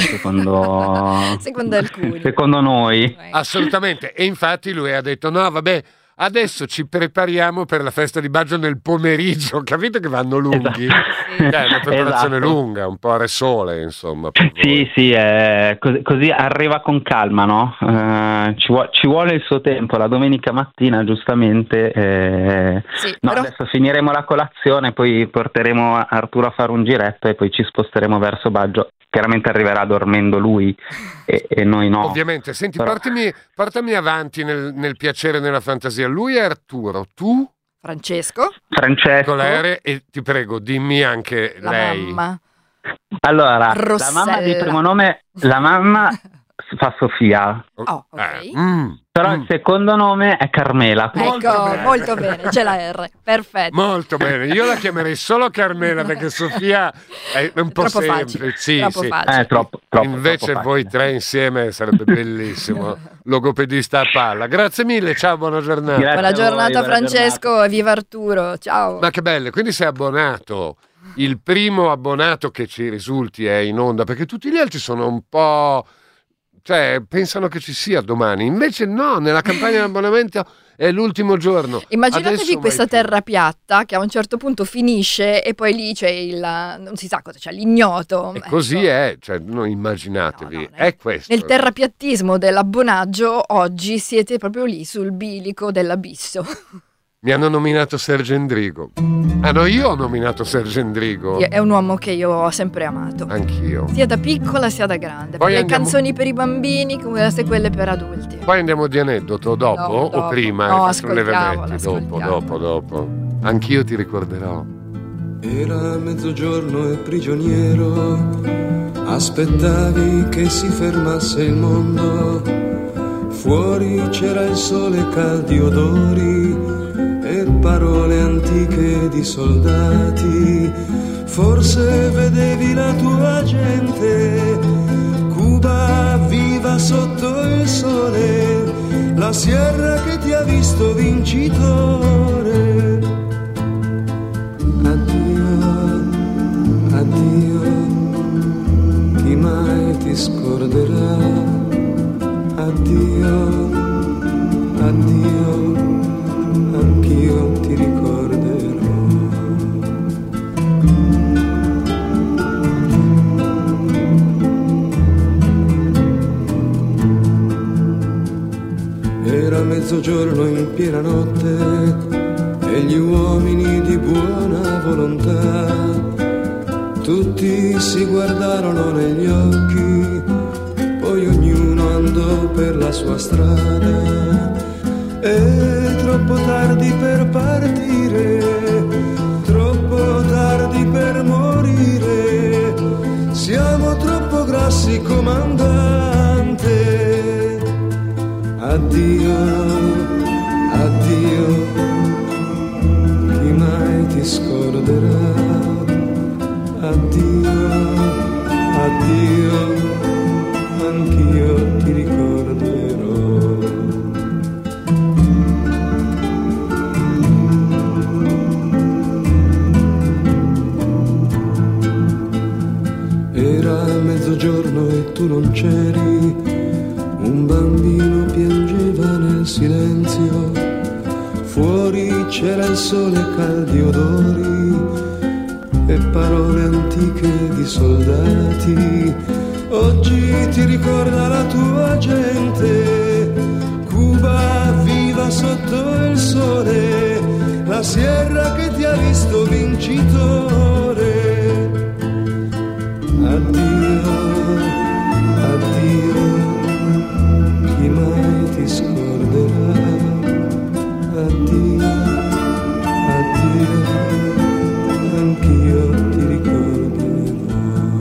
S2: secondo alcuni,
S6: secondo noi.
S1: Assolutamente. E infatti lui ha detto no, vabbè, adesso ci prepariamo per la festa di Baggio nel pomeriggio. Capito che vanno lunghi? Esatto. È una preparazione lunga, un po' a sole, insomma.
S6: Sì, così arriva con calma, no? Ci vuole il suo tempo. La domenica mattina, giustamente. Però... Adesso finiremo la colazione, poi porteremo Arturo a fare un giretto e poi ci sposteremo verso Baggio. Chiaramente arriverà dormendo lui e noi no.
S1: Ovviamente. Senti, portami avanti nel piacere e nella fantasia. Lui è Arturo, tu?
S2: Francesco.
S1: Con la R, e ti prego, dimmi anche
S2: la
S1: lei.
S2: Mamma.
S6: Allora,
S2: Rossella.
S6: La mamma di primo nome, la mamma fa Sofia.
S2: Oh, ok.
S6: Però il secondo nome è Carmela.
S2: Molto bene, c'è la R, perfetto.
S1: Molto bene, io la chiamerei solo Carmela perché Sofia è un po'
S2: troppo
S1: semplice.
S2: Facile.
S6: Troppo.
S1: Invece
S6: troppo
S1: voi tre insieme sarebbe bellissimo. Logopedista a palla. Grazie mille, ciao, buona giornata.
S2: Grazie buona giornata Francesco, e viva Arturo, ciao.
S1: Ma che bello, quindi sei abbonato. Il primo abbonato che ci risulti è in onda, perché tutti gli altri sono un po'... Cioè, pensano che ci sia domani. Invece no, nella campagna di abbonamento è l'ultimo giorno.
S2: Immaginatevi
S1: Adesso
S2: questa
S1: mai più.
S2: terra piatta che a un certo punto finisce e poi lì c'è non si sa cosa c'è, l'ignoto.
S1: E così
S2: Ecco.
S1: è, cioè, non immaginatevi,
S2: No,
S1: è questo.
S2: Nel terrapiattismo dell'abbonaggio oggi siete proprio lì sul bilico dell'abisso.
S1: Mi hanno nominato Sergio Endrigo. Ah no, io ho nominato Sergio Endrigo.
S2: È un uomo che io ho sempre amato.
S1: Anch'io.
S2: Sia da piccola sia da grande.
S1: Poi
S2: Per le
S1: andiamo-
S2: canzoni per i bambini come se quelle per adulti.
S1: Poi andiamo di aneddoto dopo
S2: No,
S1: o
S2: dopo.
S1: prima?
S2: No,
S1: Faccio le
S2: ascoltiamola,
S1: venetti. Dopo.
S2: ascoltiamola.
S1: Anch'io ti ricorderò.
S3: Era mezzogiorno e prigioniero, aspettavi che si fermasse il mondo. Fuori c'era il sole, caldi odori e parole antiche di soldati. Forse vedevi la tua gente, Cuba viva sotto il sole, la sierra che ti ha visto vincitore. Addio, addio, chi mai ti scorderà? Addio, addio, anch'io ti ricorderò. Era mezzogiorno in piena notte e gli uomini di buona volontà tutti si guardarono negli occhi, poi ognuno andò per la sua strada. È troppo tardi per partire, troppo tardi per morire, siamo troppo grassi, comandante. Addio, addio, chi mai ti scorderà? Addio, addio, anch'io ti ricorderò. Era mezzogiorno e tu non c'eri, un bambino piangeva nel silenzio, fuori c'era il sole, caldi odori e parole antiche di soldati. Oggi ti ricorda la tua gente, Cuba viva sotto il sole, la sierra che ti ha visto vincitore. Addio, addio, chi mai ti scorderà? Addio, addio, anch'io ti ricorderò.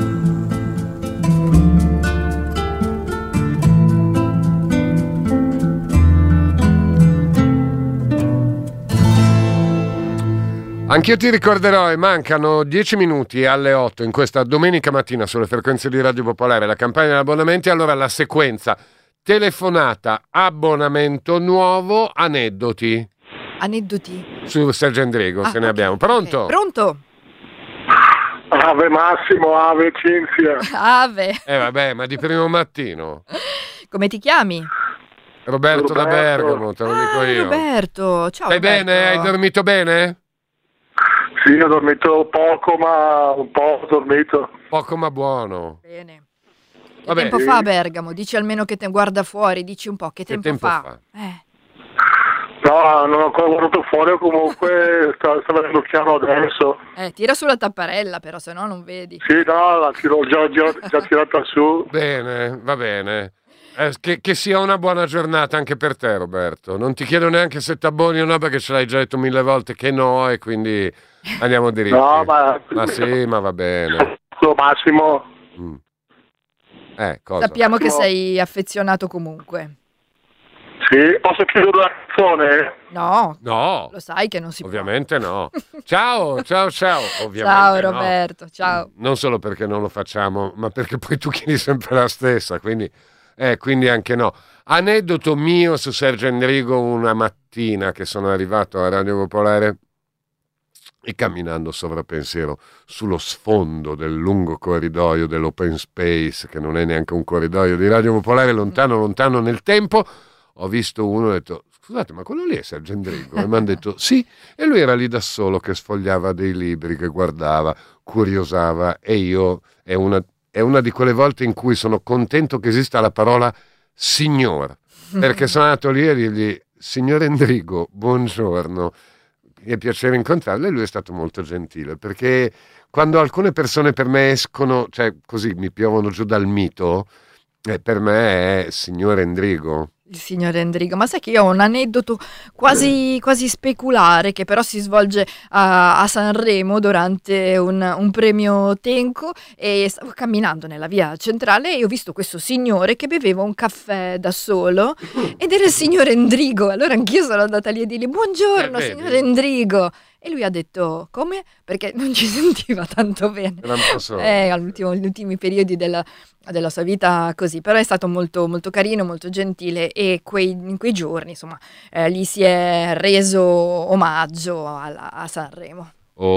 S1: Anch'io ti ricorderò e mancano 10 minuti alle 8 in questa domenica mattina sulle frequenze di Radio Popolare, la campagna di abbonamenti. Allora la sequenza: telefonata, abbonamento nuovo, aneddoti.
S2: Aneddoti.
S1: Su Sergio Endrigo, se ne abbiamo. Pronto?
S2: Ok. Pronto?
S7: Ave Massimo, ave Cinzia.
S2: Ave.
S1: Vabbè, ma di primo mattino.
S2: Come ti chiami?
S1: Roberto da
S7: Roberto.
S1: Bergamo, te lo dico io.
S2: Roberto. Ciao.
S1: Stai
S2: Roberto.
S1: bene? Hai dormito bene?
S7: Sì, ho dormito poco, ma un po' ho dormito.
S1: Poco ma buono.
S2: Bene. Che
S1: Vabbè.
S2: tempo fa a Bergamo? Dici almeno che te guarda fuori, dici un po' che tempo fa?
S7: No, non ho ancora guardato fuori, comunque sta venendo chiaro adesso.
S2: Tira sulla tapparella però, se no non vedi.
S7: Sì, no, la tiro già tirata su.
S1: Bene, va bene. Che sia una buona giornata anche per te, Roberto. Non ti chiedo neanche se ti abboni o no, perché ce l'hai già detto 1000 volte che no, e quindi andiamo dritti.
S7: No, ma
S1: sì, ma va bene.
S7: Massimo.
S1: Cosa?
S2: Sappiamo che sei affezionato comunque.
S7: Sì, posso chiedere una canzone?
S2: No.
S1: No.
S2: Lo sai che non si
S1: Ovviamente no. Ciao. Ovviamente
S2: ciao
S1: no.
S2: Roberto, ciao.
S1: Non solo perché non lo facciamo, ma perché poi tu chiedi sempre la stessa, quindi anche no. Aneddoto mio su Sergio Endrigo: una mattina che sono arrivato a Radio Popolare e camminando sovrapensiero sullo sfondo del lungo corridoio dell'open space, che non è neanche un corridoio di Radio Popolare, lontano nel tempo, ho visto uno e ho detto: scusate, ma quello lì è Sergio Endrigo? E mi hanno detto sì, e lui era lì da solo che sfogliava dei libri, che guardava, curiosava, e io è una di quelle volte in cui sono contento che esista la parola signor, perché sono andato lì a dirgli: signor Endrigo, buongiorno, mi è piacere incontrarlo. E lui è stato molto gentile, perché quando alcune persone per me escono, cioè così mi piovono giù dal mito, per me è signor Endrigo.
S2: Il signor Endrigo, ma sai che io ho un aneddoto quasi speculare che però si svolge a Sanremo durante un premio Tenco, e stavo camminando nella via centrale e ho visto questo signore che beveva un caffè da solo ed era il signor Endrigo. Allora anch'io sono andata lì a dirgli: buongiorno signor Endrigo. E lui ha detto: come? Perché non ci sentiva tanto bene. Agli ultimi periodi della sua vita così. Però è stato molto, molto carino, molto gentile, e in quei giorni, insomma, gli si è reso omaggio a Sanremo.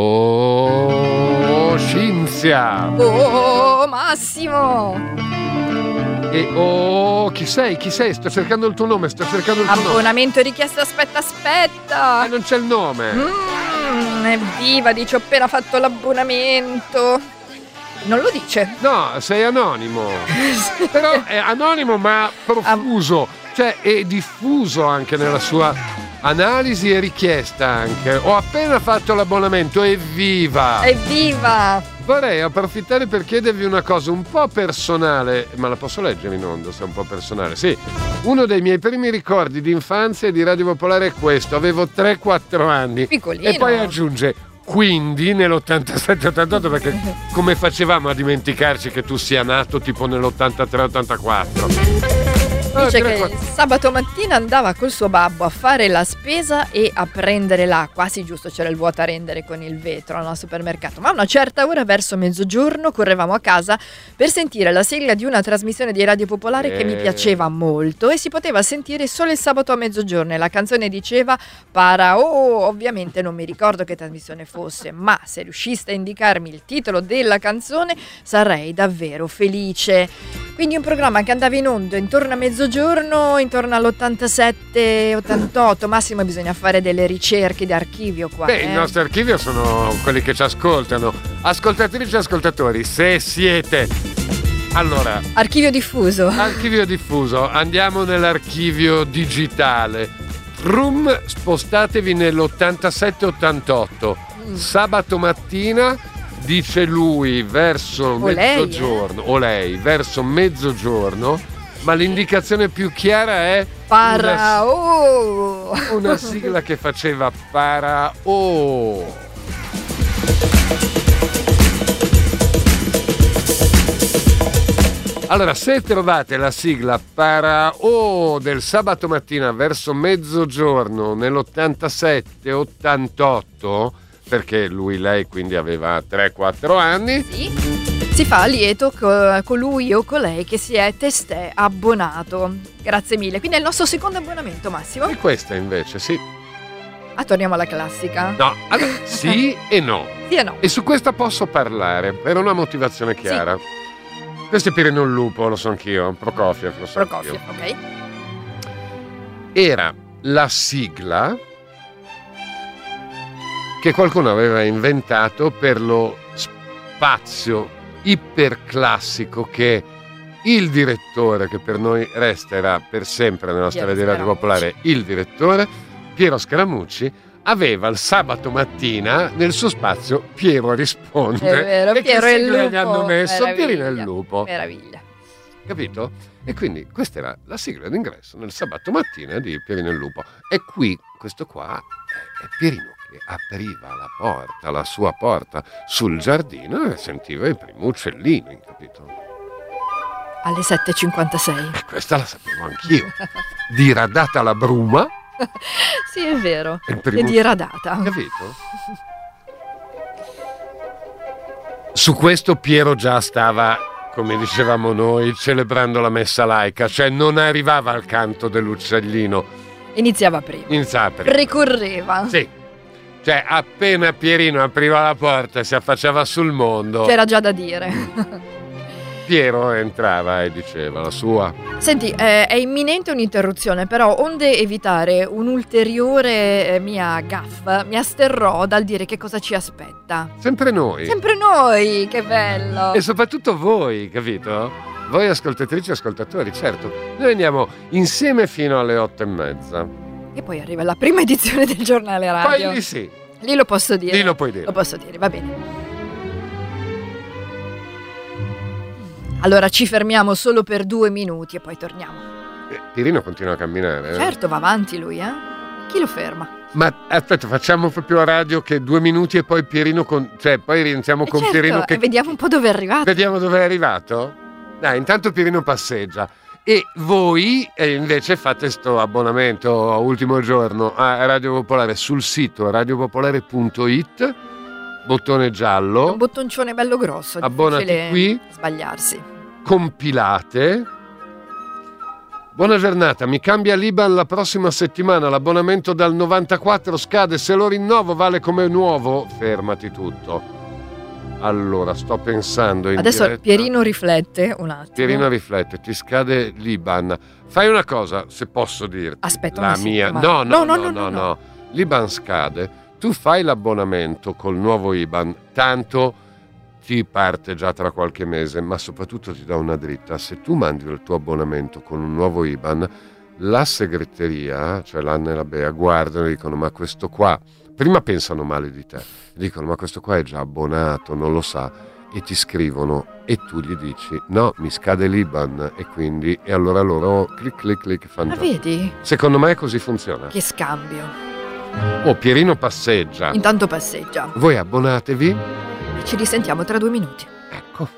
S1: Oh, Cinzia!
S2: Oh, Massimo!
S1: E chi sei? Sto cercando il tuo nome,
S2: Abbonamento richiesto, aspetta!
S1: Non c'è il nome.
S2: Evviva, dice: ho appena fatto l'abbonamento. Non lo dice.
S1: No, sei anonimo. Però è anonimo ma profuso, cioè è diffuso anche nella sua analisi e richiesta anche. Ho appena fatto l'abbonamento, evviva! Vorrei approfittare per chiedervi una cosa un po' personale, ma la posso leggere in onda se è un po' personale? Sì. Uno dei miei primi ricordi di infanzia e di Radio Popolare è questo: avevo 3-4 anni.
S2: Piccolino.
S1: E poi aggiunge: quindi nell'87-88, perché come facevamo a dimenticarci che tu sia nato tipo nell'83-84?
S2: Dice che sabato mattina andava col suo babbo a fare la spesa e a prendere l'acqua. Sì, giusto, c'era il vuoto a rendere con il vetro al supermercato. Ma a una certa ora, verso mezzogiorno, correvamo a casa per sentire la sigla di una trasmissione di Radio Popolare che mi piaceva molto, e si poteva sentire solo il sabato a mezzogiorno, e la canzone diceva ovviamente non mi ricordo che trasmissione fosse, ma se riusciste a indicarmi il titolo della canzone sarei davvero felice. Quindi un programma che andava in onda intorno a mezzogiorno, intorno all'87-88. Massimo, bisogna fare delle ricerche di archivio qua.
S1: Il nostro archivio sono quelli che ci ascoltano. Ascoltatrici e ascoltatori, se siete... Allora... Archivio diffuso, andiamo nell'archivio digitale. Spostatevi nell'87-88. Sabato mattina... Dice lui verso mezzogiorno, o lei verso mezzogiorno, ma l'indicazione più chiara è una sigla che faceva Allora, se trovate la sigla del sabato mattina verso mezzogiorno nell'87-88, perché lei quindi aveva 3-4 anni.
S2: Sì. Si fa lieto colui o colei che si è testé abbonato. Grazie mille. Quindi è il nostro secondo abbonamento, Massimo.
S1: E questa invece, sì.
S2: Torniamo alla classica.
S1: No, allora, sì e no.
S2: Sì e no.
S1: E su questa posso parlare, per una motivazione chiara. Sì. Questo è Pirino il Lupo, lo so anch'io. Prokofiev, lo so anch'io.
S2: Ok.
S1: Era la sigla che qualcuno aveva inventato per lo spazio iperclassico che il direttore, che per noi resterà per sempre nella storia di Radio Popolare, il direttore Piero Scaramucci, aveva il sabato mattina nel suo spazio Piero risponde.
S2: È vero,
S1: e
S2: Piero
S1: che
S2: il Lupo.
S1: Gli hanno messo Pierino il Lupo.
S2: Meraviglia.
S1: Capito? E quindi questa era la sigla d'ingresso nel sabato mattina di Pierino il Lupo. E qui, questo qua è Pierino che apriva la sua porta sul giardino e sentiva i primi uccellini, capito?
S2: Alle 7:56.
S1: Questa la sapevo anch'io. Diradata la bruma.
S2: Sì, è vero. È diradata.
S1: Capito? Su questo Piero già stava, come dicevamo noi, celebrando la messa laica, cioè non arrivava al canto dell'uccellino.
S2: Iniziava prima. Ricorreva.
S1: Sì. Cioè, appena Pierino apriva la porta e si affacciava sul mondo,
S2: c'era già da dire.
S1: Piero entrava e diceva la sua.
S2: Senti, è imminente un'interruzione, però onde evitare un'ulteriore mia gaffa, mi asterrò dal dire che cosa ci aspetta.
S1: Sempre noi.
S2: Sempre noi, che bello!
S1: E soprattutto voi, capito? Voi ascoltatrici e ascoltatori, certo. Noi andiamo insieme fino alle 8:30.
S2: E poi arriva la prima edizione del giornale radio.
S1: Poi lì sì.
S2: Lì lo posso dire.
S1: Lì lo puoi dire.
S2: Lo posso dire, va bene. Allora ci fermiamo solo per 2 minuti e poi torniamo.
S1: Pirino continua a camminare.
S2: Certo, va avanti lui, eh? Chi lo ferma?
S1: Ma aspetta, facciamo proprio a radio che 2 minuti e poi Pierino cioè poi rientriamo con
S2: certo,
S1: Pierino che...
S2: e vediamo un po' dove è arrivato.
S1: Vediamo dove è arrivato? Dai, intanto Pierino passeggia. E voi invece fate sto abbonamento a ultimo giorno a Radio Popolare sul sito radiopopolare.it, bottone giallo.
S2: Un bottoncione bello grosso.
S1: Abbonati qui.
S2: Sbagliarsi.
S1: Compilate. Buona giornata, mi cambia l'IBAN la prossima settimana, l'abbonamento dal 94 scade, se lo rinnovo vale come nuovo? Fermati tutto. Allora, sto pensando in
S2: adesso
S1: diretta.
S2: Pierino riflette un attimo.
S1: Pierino riflette, ti scade l'IBAN. Fai una cosa, se posso dirti.
S2: Aspetta
S1: la
S2: una
S1: mia.
S2: settimana.
S1: No. L'IBAN scade, tu fai l'abbonamento col nuovo IBAN, tanto ti parte già tra qualche mese, ma soprattutto ti dà una dritta. Se tu mandi il tuo abbonamento con un nuovo IBAN, la segreteria, cioè l'Anna e la Bea, guardano e dicono: ma questo qua, prima pensano male di te, dicono: ma questo qua è già abbonato, non lo sa, e ti scrivono e tu gli dici: no, mi scade l'IBAN, e allora loro clic fanno.
S2: Ma vedi?
S1: Secondo me così funziona.
S2: Che scambio.
S1: Oh, Pierino passeggia.
S2: Intanto passeggia.
S1: Voi abbonatevi.
S2: Ci risentiamo tra 2 minuti.
S1: Ecco.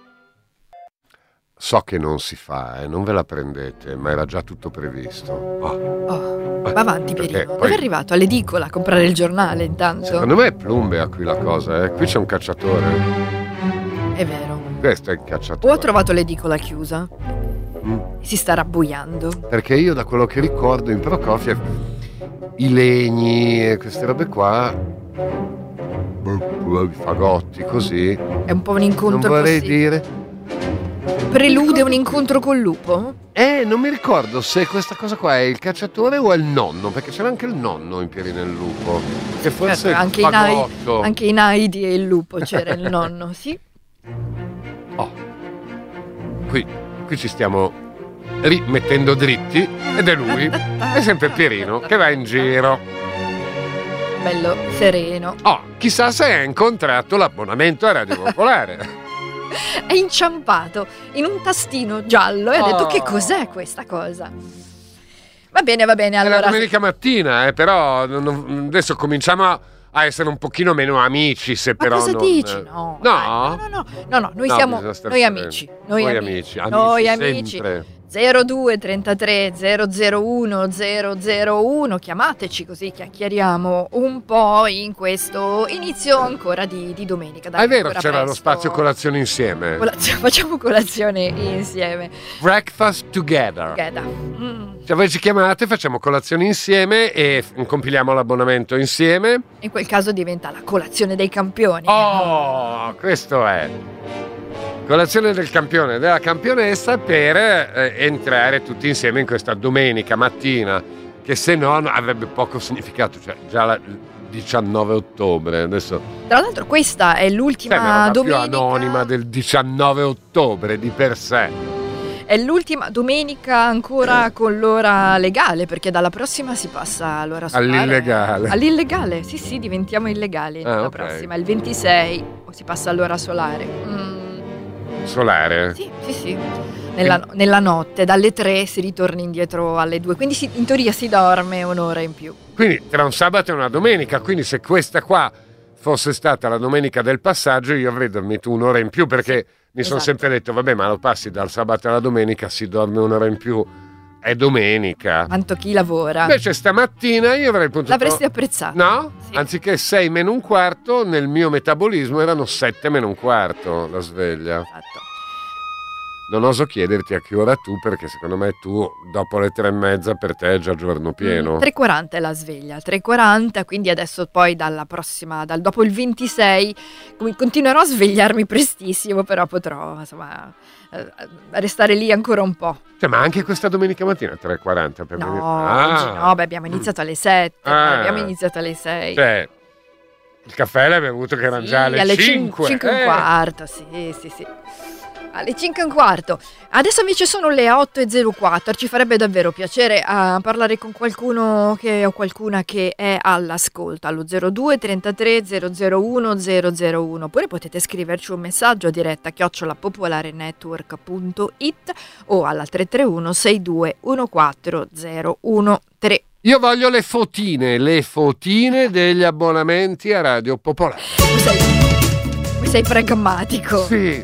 S1: So che non si fa, non ve la prendete, ma era già tutto previsto.
S2: Va avanti Pierino. Dove è arrivato? All'edicola a comprare il giornale intanto?
S1: Secondo me è Plumbea qui la cosa, Qui c'è un cacciatore.
S2: È vero.
S1: Questo è il cacciatore.
S2: O ha trovato l'edicola chiusa e si sta rabbuiando.
S1: Perché io da quello che ricordo in Prokofiev i legni e queste robe qua, i fagotti così,
S2: è un po' un incontro.
S1: Non vorrei dire.
S2: Prelude un incontro col lupo?
S1: Non mi ricordo se questa cosa qua è il cacciatore o è il nonno, perché c'era anche il nonno in Pierino e il lupo, che forse
S2: anche in Heidi e il lupo c'era il nonno, sì.
S1: Qui ci stiamo rimettendo dritti ed è lui, è sempre Pierino che va in giro.
S2: Bello sereno.
S1: Chissà se ha incontrato l'abbonamento a Radio Popolare.
S2: È inciampato in un tastino giallo e ha detto: che cos'è questa cosa? Va bene, allora.
S1: È la domenica mattina, però adesso cominciamo a essere un pochino meno amici, se
S2: ma
S1: però
S2: cosa
S1: non...
S2: dici? No, noi siamo noi amici. Noi amici.
S1: Sempre.
S2: 02 33 001 001, chiamateci così chiacchieriamo un po' in questo inizio ancora di domenica. Dai,
S1: è vero, c'era
S2: presto.
S1: lo spazio colazione insieme.
S2: Facciamo colazione insieme.
S1: Breakfast together. Cioè voi ci chiamate, facciamo colazione insieme e compiliamo l'abbonamento insieme.
S2: In quel caso diventa la colazione dei campioni.
S1: Questo è. Colazione del campione, della campionessa, per entrare tutti insieme in questa domenica mattina, che se no avrebbe poco significato, cioè già il 19 ottobre adesso.
S2: Tra l'altro questa è l'ultima domenica
S1: più anonima del 19 ottobre di per sé.
S2: È l'ultima domenica ancora con l'ora legale, perché dalla prossima si passa all'ora solare. All'illegale, sì, diventiamo illegali la prossima, il 26 si passa all'ora solare.
S1: Solare?
S2: Sì. Nella notte, dalle 3 si ritorna indietro alle 2, quindi in teoria si dorme un'ora in più.
S1: Quindi tra un sabato e una domenica, quindi se questa qua fosse stata la domenica del passaggio io avrei dormito un'ora in più, perché mi sono sempre detto: vabbè, ma lo passi dal sabato alla domenica, si dorme un'ora in più, è domenica.
S2: Quanto chi lavora.
S1: Invece stamattina io avrei potuto...
S2: L'avresti apprezzato?
S1: No?
S2: Sì.
S1: Anziché 6 meno un quarto, nel mio metabolismo erano 7 meno un quarto la sveglia.
S2: Esatto.
S1: non oso chiederti a che ora tu, perché secondo me tu dopo le 3:30 per te è già giorno pieno.
S2: 3:40 è la sveglia, 3:40, quindi adesso poi dopo il 26 continuerò a svegliarmi prestissimo, però potrò insomma restare lì ancora un po'.
S1: Cioè, ma anche questa domenica mattina 3:40 per venire?
S2: Oggi no, abbiamo iniziato alle 7, abbiamo iniziato alle 6.
S1: Cioè, il caffè l'hai bevuto che erano già alle 5.
S2: 5:15, sì. Alle 5:15. Adesso invece sono le 8:04. Ci farebbe davvero piacere parlare con qualcuno o qualcuna che è all'ascolto allo 02 33 001 001, oppure potete scriverci un messaggio a diretta @popolarenetwork.it o alla 331 62 14013.
S1: Io voglio le fotine degli abbonamenti a Radio Popolare.
S2: Sei pragmatico.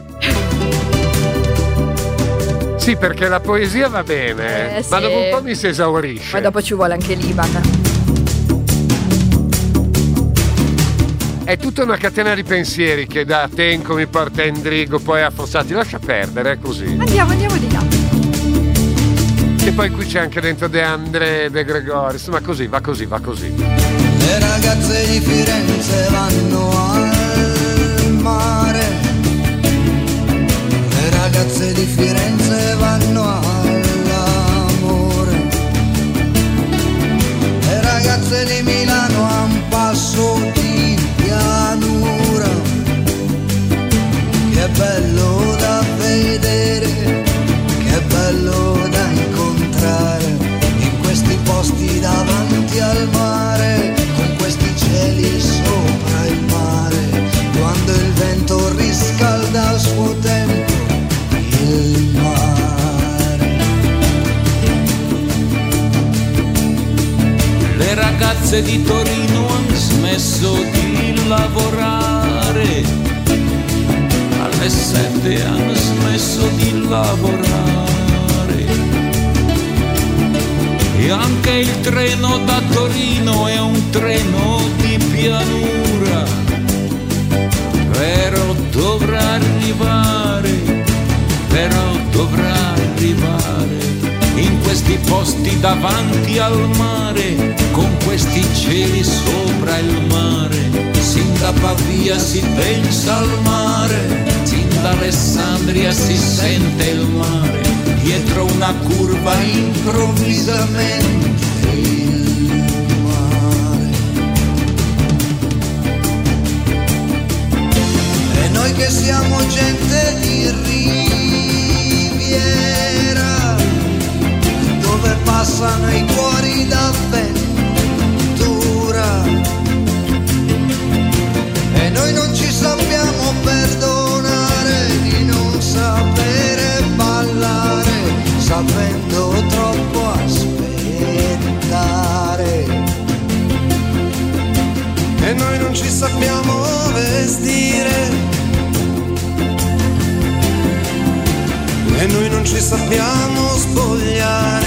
S1: Sì, perché la poesia va bene,
S2: sì.
S1: Ma dopo un po' mi si esaurisce.
S2: Ma dopo ci vuole anche l'Iban.
S1: È tutta una catena di pensieri che da Tenco mi porta a Endrigo, poi a Fossati. Lascia perdere, è così.
S2: Andiamo di là.
S1: E poi qui c'è anche dentro De André, De Gregori, insomma così, va così.
S8: Le ragazze di Firenze vanno al mare, le ragazze di Firenze vanno all'amore, le ragazze di Milano a un passo di pianura, che bello da vedere, che bello da incontrare, in questi posti davanti al mare, con questi cieli sopra il mare, quando il vento riscalda al suo tempo il mare.
S9: Le ragazze di Torino hanno smesso di lavorare, alle 7 hanno smesso di lavorare, e anche il treno da Torino è un treno di pianura, però dovrà arrivare in questi posti davanti al mare, con questi cieli sopra il mare. Sin da Pavia si pensa al mare, sin da Alessandria si sente il mare, dietro una curva improvvisamente il mare. E noi che siamo gente di riviera, dove passano i cuori d'avventura, e noi non ci sappiamo perdonare di non sapere ballare, sapendo troppo aspettare, e noi non ci sappiamo vestire, e noi non ci sappiamo spogliare,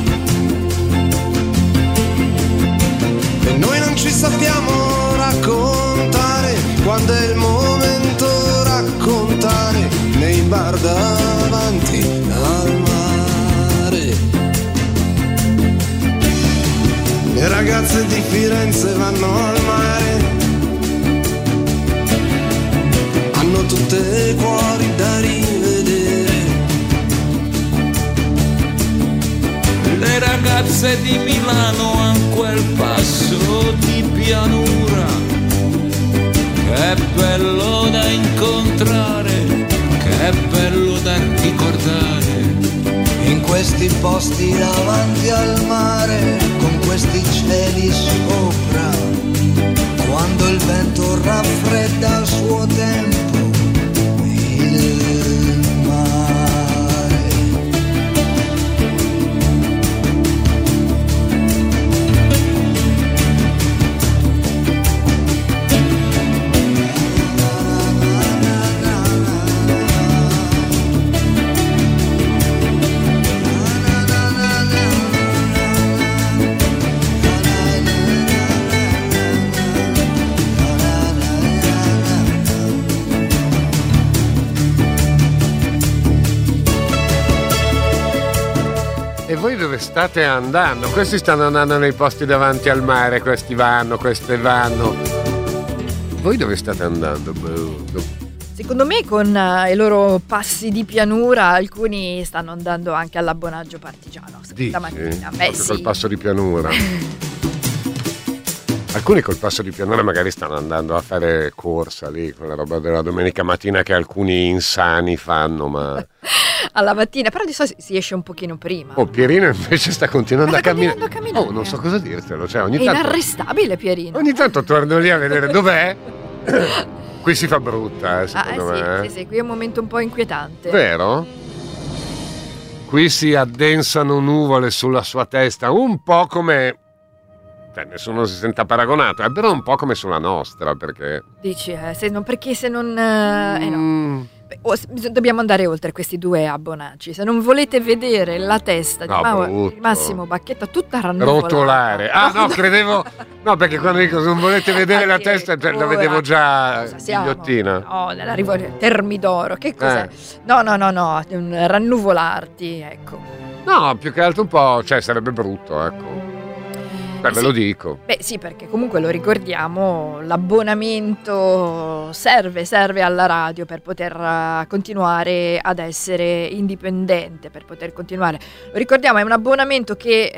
S9: e noi non ci sappiamo raccontare, quando è il momento raccontare, nei bar davanti al mare. Le ragazze di Firenze vanno al mare, hanno tutte cuori da rivedere. Le ragazze di Milano hanno quel passo di pianura, che bello da incontrare, che bello da ricordare, in questi posti davanti al mare, con questi cieli sopra, quando il vento raffredda al suo tempo il mare.
S1: E voi dove state andando? Questi stanno andando nei posti davanti al mare, questi vanno, queste vanno. Voi dove state andando?
S2: Secondo me con i loro passi di pianura alcuni stanno andando anche all'abbonaggio partigiano stamattina. Beh, sì.
S1: Col passo di pianura. Alcuni col passo di pianura magari stanno andando a fare corsa lì, quella roba della domenica mattina che alcuni insani fanno, ma...
S2: alla mattina, però di solito si esce un pochino prima.
S1: Pierino invece sta continuando a camminare.
S2: Oh,
S1: non so cosa dirtelo, cioè ogni
S2: è
S1: tanto...
S2: inarrestabile Pierino.
S1: Ogni tanto torno lì a vedere dov'è. Qui si fa brutta, secondo me.
S2: Sì, qui è un momento un po' inquietante.
S1: Vero? Qui si addensano nuvole sulla sua testa, un po' come... nessuno si senta paragonato, però un po' come sulla nostra, perché...
S2: Dici, perché se non... no. Dobbiamo andare oltre questi 2 abbonacci. Se non volete vedere la testa di Massimo Bacchetta tutta
S1: rotolare. No, credevo... No, perché quando dico se non volete vedere la testa, la vedevo già ghigliottina.
S2: No, nell'arrivo Termidoro, che cos'è? No, rannuvolarti, ecco.
S1: No, più che altro un po', sarebbe brutto, ecco. Ve lo dico.
S2: Beh sì, perché comunque lo ricordiamo, l'abbonamento serve alla radio per poter continuare ad essere indipendente, per poter continuare. Lo ricordiamo, è un abbonamento che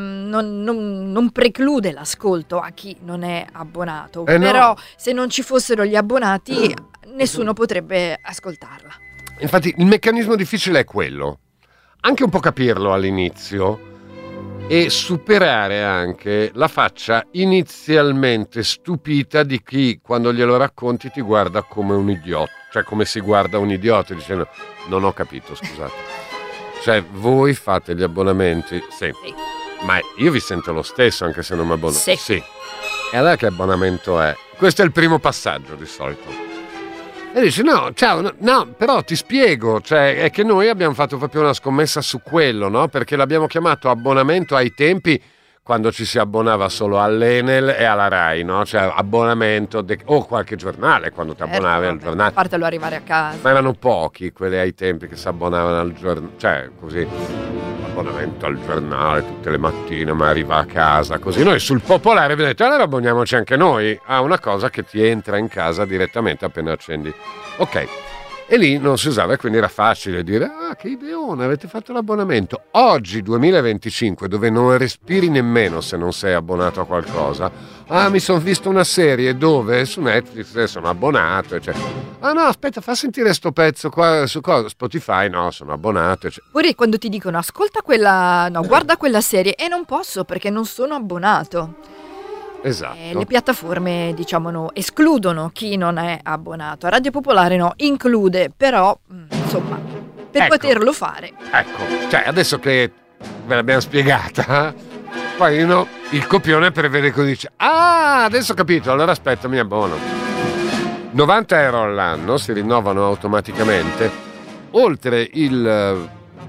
S2: non preclude l'ascolto a chi non è abbonato, però no. Se non ci fossero gli abbonati nessuno potrebbe ascoltarla.
S1: Infatti il meccanismo difficile è quello, anche un po' capirlo all'inizio, e superare anche la faccia inizialmente stupita di chi quando glielo racconti ti guarda come un idiota, cioè come si guarda un idiota dicendo non ho capito, scusate. Cioè voi fate gli abbonamenti? Sì. Ma io vi sento lo stesso anche se non mi abbono.
S2: Sì.
S1: E allora che abbonamento è? Questo è il primo passaggio di solito. E dici no, però ti spiego, è che noi abbiamo fatto proprio una scommessa su quello, no? Perché l'abbiamo chiamato abbonamento ai tempi quando ci si abbonava solo all'Enel e alla Rai, no? Cioè abbonamento o qualche giornale quando ti abbonavi al giornale.
S2: A parte lo arrivare a casa.
S1: Ma erano pochi quelli ai tempi che si abbonavano al giornale, cioè così, abbonamento al giornale tutte le mattine, ma arriva a casa così. Noi sul Popolare abbiamo detto allora abboniamoci anche noi a una cosa che ti entra in casa direttamente appena accendi. Ok, e lì non si usava e quindi era facile dire che ideone, avete fatto l'abbonamento. Oggi 2025 dove non respiri nemmeno se non sei abbonato a qualcosa. Mi sono visto una serie dove su Netflix sono abbonato, no aspetta, fa sentire sto pezzo qua su Spotify, no sono abbonato,
S2: Pure quando ti dicono ascolta quella, no guarda quella serie, e non posso perché non sono abbonato.
S1: Esatto.
S2: Le piattaforme escludono chi non è abbonato. A Radio Popolare no, include, però insomma per poterlo fare.
S1: Ecco, adesso che ve l'abbiamo spiegata, poi il copione prevede che dice adesso ho capito, allora aspetta, mi abbono. 90 euro all'anno si rinnovano automaticamente, oltre il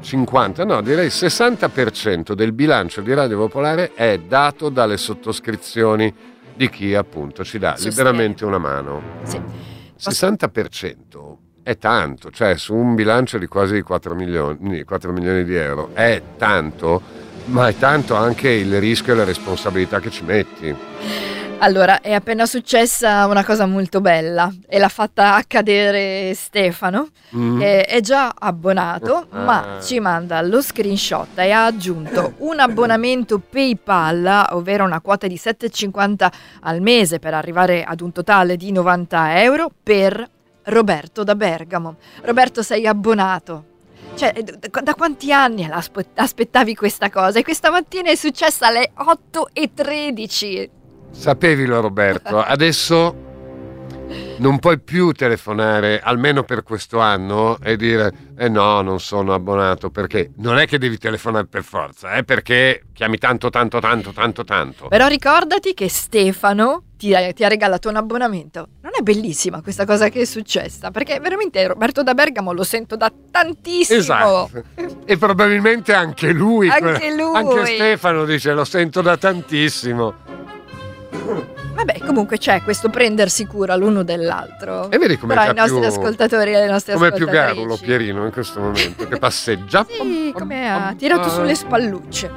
S1: 60% del bilancio di Radio Popolare è dato dalle sottoscrizioni di chi appunto ci dà liberamente una mano.
S2: Sì.
S1: 60% è tanto, su un bilancio di quasi 4 milioni di euro è tanto, ma è tanto anche il rischio e la responsabilità che ci metti.
S2: Allora, è appena successa una cosa molto bella e l'ha fatta accadere Stefano, è già abbonato, ma ci manda lo screenshot e ha aggiunto un abbonamento PayPal, ovvero una quota di 7,50 al mese per arrivare ad un totale di 90 euro per Roberto da Bergamo. Roberto, sei abbonato. Da quanti anni aspettavi questa cosa? E questa mattina è successa alle 8:13.
S1: Sapevilo Roberto, adesso non puoi più telefonare, almeno per questo anno, e dire no, non sono abbonato, perché non è che devi telefonare per forza, è perché chiami tanto.
S2: Però ricordati che Stefano ti ha regalato un abbonamento. Non è bellissima questa cosa che è successa? Perché veramente Roberto da Bergamo lo sento da tantissimo.
S1: Esatto. E probabilmente anche lui.
S2: Anche
S1: Stefano dice lo sento da tantissimo.
S2: Vabbè, comunque c'è questo prendersi cura l'uno dell'altro.
S1: E vedi come
S2: tra
S1: è
S2: i nostri
S1: più,
S2: ascoltatori e le nostre
S1: come è
S2: ascoltatrici.
S1: più Garulo Pierino in questo momento, che passeggia.
S2: Sì, come ha tirato sulle spallucce.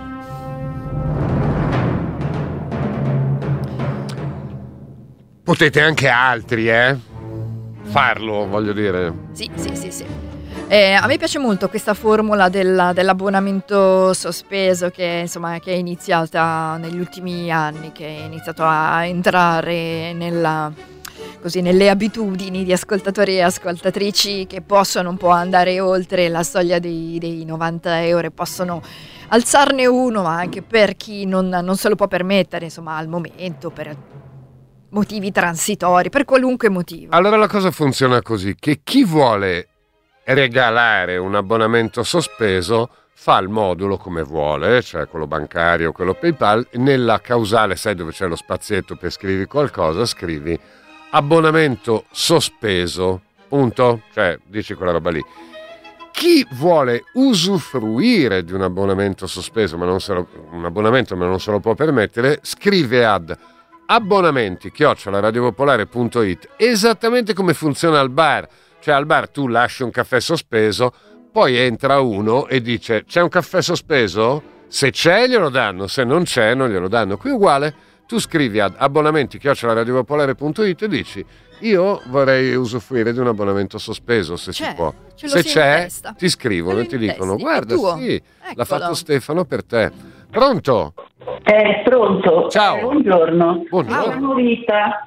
S1: Potete anche altri, farlo, voglio dire.
S2: Sì. A me piace molto questa formula dell'abbonamento sospeso che è iniziata negli ultimi anni, che è iniziato a entrare nelle abitudini di ascoltatori e ascoltatrici che possono un po' andare oltre la soglia dei 90 euro e possono alzarne uno, ma anche per chi non se lo può permettere, al momento, per motivi transitori, per qualunque motivo.
S1: Allora la cosa funziona così, che chi vuole regalare un abbonamento sospeso fa il modulo come vuole, cioè quello bancario, quello PayPal, nella causale, sai dove c'è lo spazietto per scrivi qualcosa, scrivi abbonamento sospeso, punto, cioè dici quella roba lì. Chi vuole usufruire di un abbonamento sospeso, ma non se lo può permettere, scrive ad abbonamenti@radiopopolare.it, esattamente come funziona al bar. Cioè al bar tu lasci un caffè sospeso, poi entra uno e dice c'è un caffè sospeso? Se c'è glielo danno, se non c'è non glielo danno. Qui uguale, tu scrivi ad abbonamenti@radiopopolare.it e dici io vorrei usufruire di un abbonamento sospeso, se si può. Se c'è ti scrivono e ti dicono guarda sì, l'ha fatto Stefano per te. Pronto?
S10: Pronto.
S1: Ciao.
S10: Buongiorno. Sono Rita.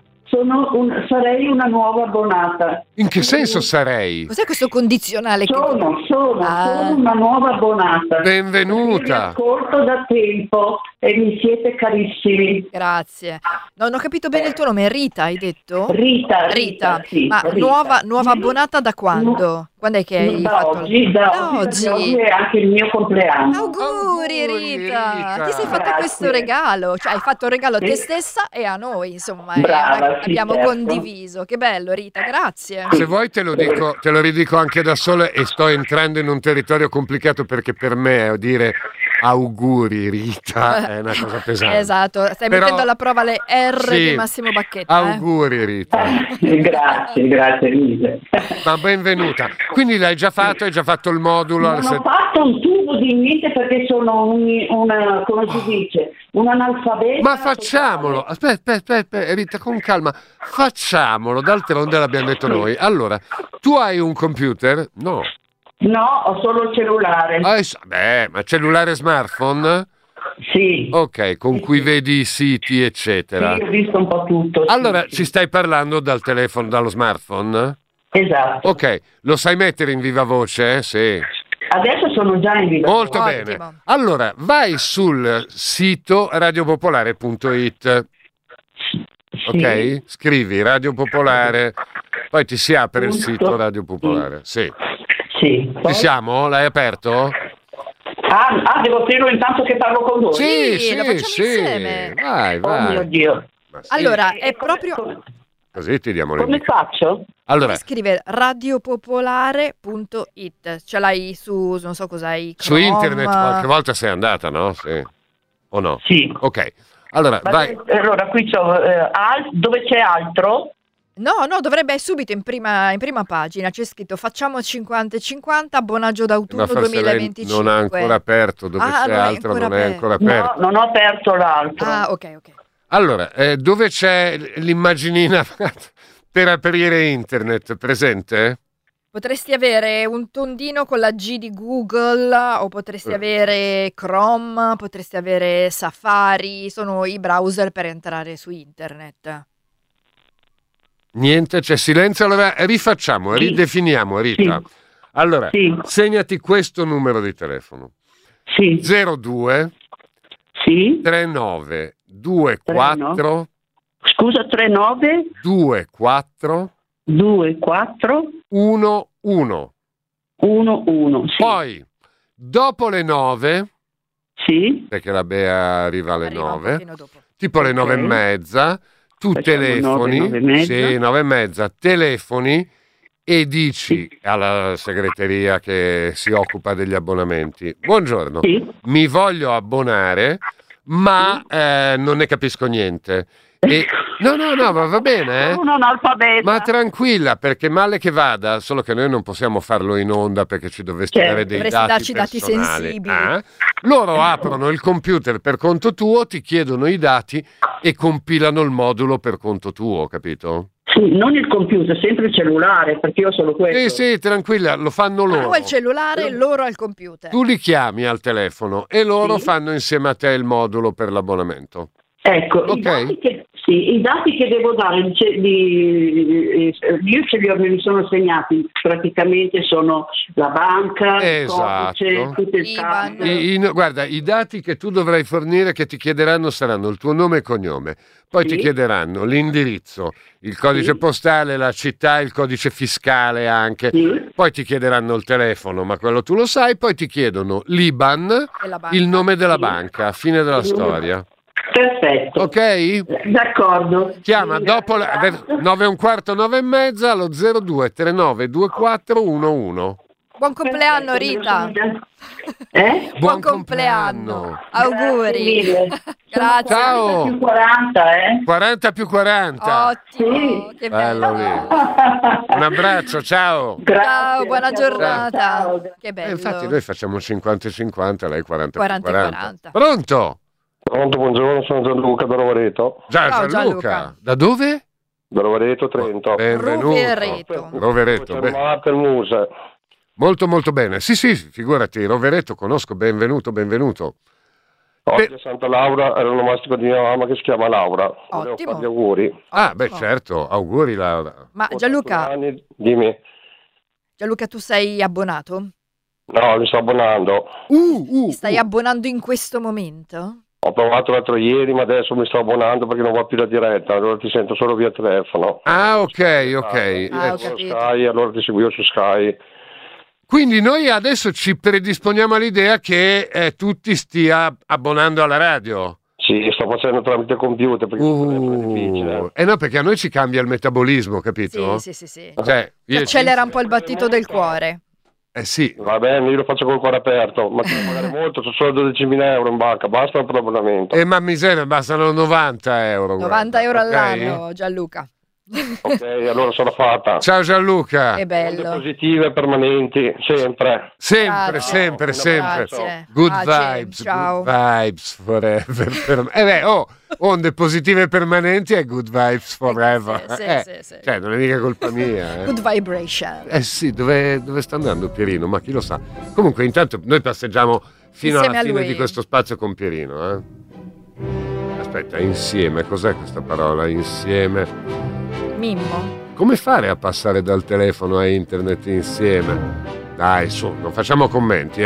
S10: Sarei una nuova abbonata.
S1: In che senso sarei?
S2: Cos'è questo condizionale?
S10: Sono una nuova abbonata.
S1: Benvenuta.
S10: Vi ascolto da tempo e mi siete carissimi.
S2: Grazie. Non ho capito bene il tuo nome, Rita hai detto?
S10: Rita. Sì,
S2: ma
S10: Rita.
S2: Nuova abbonata da quando? Quando è che hai fatto?
S10: Da oggi è anche il mio compleanno.
S2: Auguri Rita. Ti sei fatta questo regalo, cioè hai fatto un regalo a te stessa e a noi, insomma.
S10: Brava,
S2: abbiamo
S10: certo.
S2: condiviso. Che bello Rita, grazie.
S1: Se vuoi te lo ridico anche da sola e sto entrando in un territorio complicato perché per me dire auguri Rita è una cosa pesante.
S2: Esatto, stai mettendo alla prova le R di Massimo Bacchetta.
S1: Auguri Rita.
S10: Grazie mille.
S1: Ma benvenuta. Quindi l'hai già fatto? Hai già fatto il modulo?
S10: Non ho fatto un tubo di niente perché sono una come si dice, un analfabeta.
S1: Ma facciamolo. Aspetta, Rita, con calma. Facciamolo, d'altronde l'abbiamo detto noi. Allora, tu hai un computer? No.
S10: No, ho solo il cellulare.
S1: Ma cellulare e smartphone?
S10: Sì.
S1: Ok, con cui vedi i siti, eccetera.
S10: Sì, ho visto un po' tutto.
S1: Allora, ci stai parlando dal telefono, dallo smartphone?
S10: Esatto.
S1: Ok, lo sai mettere in viva voce? Sì.
S10: Adesso sono già in viva
S1: Molto
S10: voce.
S1: bene. Allora, vai sul sito radiopopolare.it.
S10: Sì.
S1: Ok? Scrivi Radio Popolare, poi ti si apre il sito Radio Popolare. Sì.
S10: Sì.
S1: Ci siamo? L'hai aperto?
S10: Devo aprirlo intanto che parlo con voi.
S2: Sì, lo facciamo insieme.
S1: Vai.
S10: Oh mio Dio.
S1: Sì.
S2: Allora, è proprio...
S1: Così ti diamo le
S10: Come faccio?
S1: Allora,
S2: scrive radiopopolare.it. Ce l'hai su, non so cos'hai,
S1: su internet qualche volta sei andata, no? Sì. O no?
S10: Sì.
S1: Ok. Allora, vai.
S10: Allora, qui c'ho dove c'è altro?
S2: No, dovrebbe subito in prima pagina c'è scritto facciamo 50-50 abbonaggio d'autunno
S1: Ma forse
S2: 2025.
S1: non ha ancora aperto, dove c'è altro non è ancora aperto.
S10: No, non ho aperto l'altro.
S2: Ok.
S1: Allora, dove c'è l'immaginina per aprire internet, presente?
S2: Potresti avere un tondino con la G di Google o potresti avere Chrome, potresti avere Safari, sono i browser per entrare su internet.
S1: Niente, c'è silenzio, allora rifacciamo, ridefiniamo, Rita.
S10: Sì.
S1: Allora, segnati questo numero di telefono.
S10: Sì.
S1: 02 39 24
S10: Scusa, 39
S1: 24 11
S10: 11. Sì.
S1: Poi dopo le 9,
S10: sì,
S1: perché la Bea arriva alle 9, tipo le 9 e
S10: Ok.
S1: mezza, tu
S10: Facciamo
S1: telefoni,
S10: 9 e mezza.
S1: sì, 9 e mezza, telefoni e dici alla segreteria che si occupa degli abbonamenti: buongiorno, mi voglio abbonare, ma non ne capisco niente. E No, ma va bene,
S10: Un analfabeta.
S1: Ma tranquilla, perché male che vada, solo che noi non possiamo farlo in onda perché ci dovresti dare dei
S2: Dovresti darci
S1: dati
S2: dati
S1: personali.
S2: sensibili.
S1: Loro aprono il computer per conto tuo, ti chiedono i dati e compilano il modulo per conto tuo, capito?
S10: Sì, non il computer, sempre il cellulare, perché io ho solo questo.
S1: Sì, tranquilla, lo fanno loro.
S2: Tu al cellulare, loro al computer.
S1: Tu li chiami al telefono e loro fanno insieme a te il modulo per l'abbonamento.
S10: Ecco,
S1: Ok.
S10: i dati che devo dare, io me li sono segnati, praticamente sono la banca, il codice, tutto il cambio.
S1: Guarda, i dati che tu dovrai fornire che ti chiederanno saranno il tuo nome e cognome, poi ti chiederanno l'indirizzo, il codice postale, la città, il codice fiscale anche, poi ti chiederanno il telefono, ma quello tu lo sai, poi ti chiedono l'IBAN, il nome della banca, fine della storia.
S10: Perfetto.
S1: Ok?
S10: D'accordo.
S1: Chiama dopo 9:15, 9:30 allo 02392411.
S2: Buon compleanno, Rita. Buon compleanno. Auguri. Grazie.
S1: Ciao.
S10: Più 40,
S1: 40 più 40.
S2: Ottimo. Che bello.
S1: Lì. Un abbraccio, ciao.
S2: Ciao, buona giornata. Che bello.
S1: Infatti noi facciamo 50-50, lei 40
S2: 40
S1: più 40. Pronto?
S7: Pronto, buongiorno, sono Gianluca da Rovereto.
S1: Ciao Gianluca. Da dove?
S7: Da Rovereto, Trento.
S1: Benvenuto. Rovereto.
S7: Il Muse.
S1: Molto molto bene. Sì, figurati, Rovereto conosco, benvenuto.
S7: Oggi a Santa Laura era l'onomastico di mia mamma che si chiama Laura. Volevo
S2: Ottimo.
S7: fargli auguri.
S1: Certo, auguri Laura.
S2: Ma Gianluca,
S7: Dimmi.
S2: Gianluca, tu sei abbonato?
S7: No, mi sto abbonando.
S2: Ti stai abbonando in questo momento?
S7: Ho provato l'altro ieri, ma adesso mi sto abbonando perché non va più la diretta, allora ti sento solo via telefono.
S1: Ok.
S2: Ho capito.
S7: Sky, allora ti seguivo su Sky.
S1: Quindi noi adesso ci predisponiamo all'idea che tu ti stia abbonando alla radio.
S7: Sì, sto facendo tramite computer perché è difficile.
S1: No, perché a noi ci cambia il metabolismo, capito?
S2: Sì.
S1: Cioè,
S2: Accelera un po' il battito del cuore.
S1: Sì.
S7: Va bene, io lo faccio col cuore aperto, ma devo pagare molto, sono solo 12.000 euro in banca, basta per l'abbonamento.
S1: Ma miseria, bastano 90 euro.
S2: 90 euro all'anno, Gianluca.
S7: Ok, allora sono fatta.
S1: Ciao Gianluca.
S2: Che bello.
S7: Onde positive, permanenti, sempre.
S1: Sempre.
S2: Grazie.
S1: Good
S2: Pace,
S1: vibes,
S2: ciao.
S1: good vibes forever. Onde positive permanenti e good vibes forever.
S2: Sì.
S1: Cioè, non è mica colpa mia.
S2: Good vibration.
S1: Sì, dove sta andando Pierino? Ma chi lo sa? Comunque, intanto noi passeggiamo fino
S2: Insieme
S1: alla
S2: a
S1: fine
S2: lui.
S1: di questo spazio con Pierino. Aspetta, insieme, cos'è questa parola? Insieme.
S2: Mimmo.
S1: Come fare a passare dal telefono a internet insieme? Dai, su, non facciamo commenti,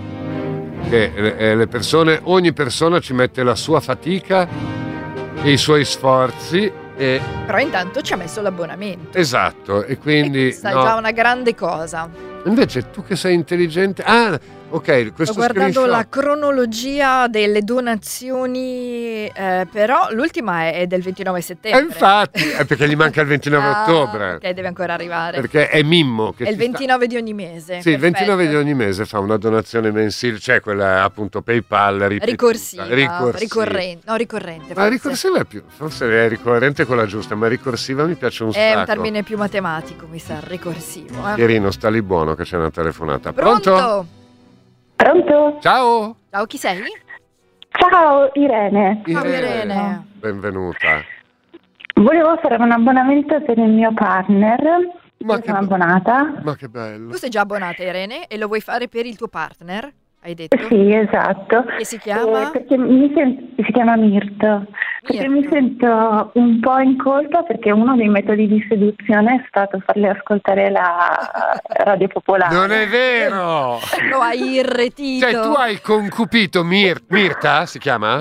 S1: Che le persone, ogni persona ci mette la sua fatica e i suoi sforzi e...
S2: Però intanto ci ha messo l'abbonamento.
S1: Esatto, e quindi...
S2: Questa è già una grande cosa.
S1: Invece tu che sei intelligente... ok, questo
S2: Sto guardando
S1: screenshot.
S2: la cronologia delle donazioni, però l'ultima è del 29 settembre.
S1: Infatti, è perché gli manca il 29 ottobre.
S2: Ok, deve ancora arrivare.
S1: Perché è Mimmo che
S2: È il 29 di ogni mese.
S1: Sì, il 29
S2: perfetto.
S1: di ogni mese fa una donazione mensile, cioè quella appunto PayPal
S2: Ricorsiva.
S1: ricorrente.
S2: Ricorrente.
S1: Ma ricorsiva è forse è ricorrente quella giusta, ma ricorsiva mi piace un
S2: È
S1: sacco.
S2: un termine più matematico, mi sa, ricorsivo.
S1: Pierino, sta lì buono che c'è una telefonata.
S2: Pronto?
S11: Pronto?
S1: Ciao.
S2: Ciao, chi sei?
S11: Ciao Irene.
S2: Ciao Irene.
S1: Benvenuta.
S11: Volevo fare un abbonamento per il mio partner.
S1: Ma
S11: sono abbonata.
S1: Ma che bello.
S2: Tu sei già abbonata, Irene, e lo vuoi fare per il tuo partner? Hai detto?
S11: Sì, esatto.
S2: Che si chiama?
S11: Perché si chiama Mirto. Perché mi sento un po' in colpa perché uno dei metodi di seduzione è stato farle ascoltare la radio popolare.
S1: Non è vero!
S2: Lo hai irretito.
S1: Cioè tu hai concupito Mirta, si chiama?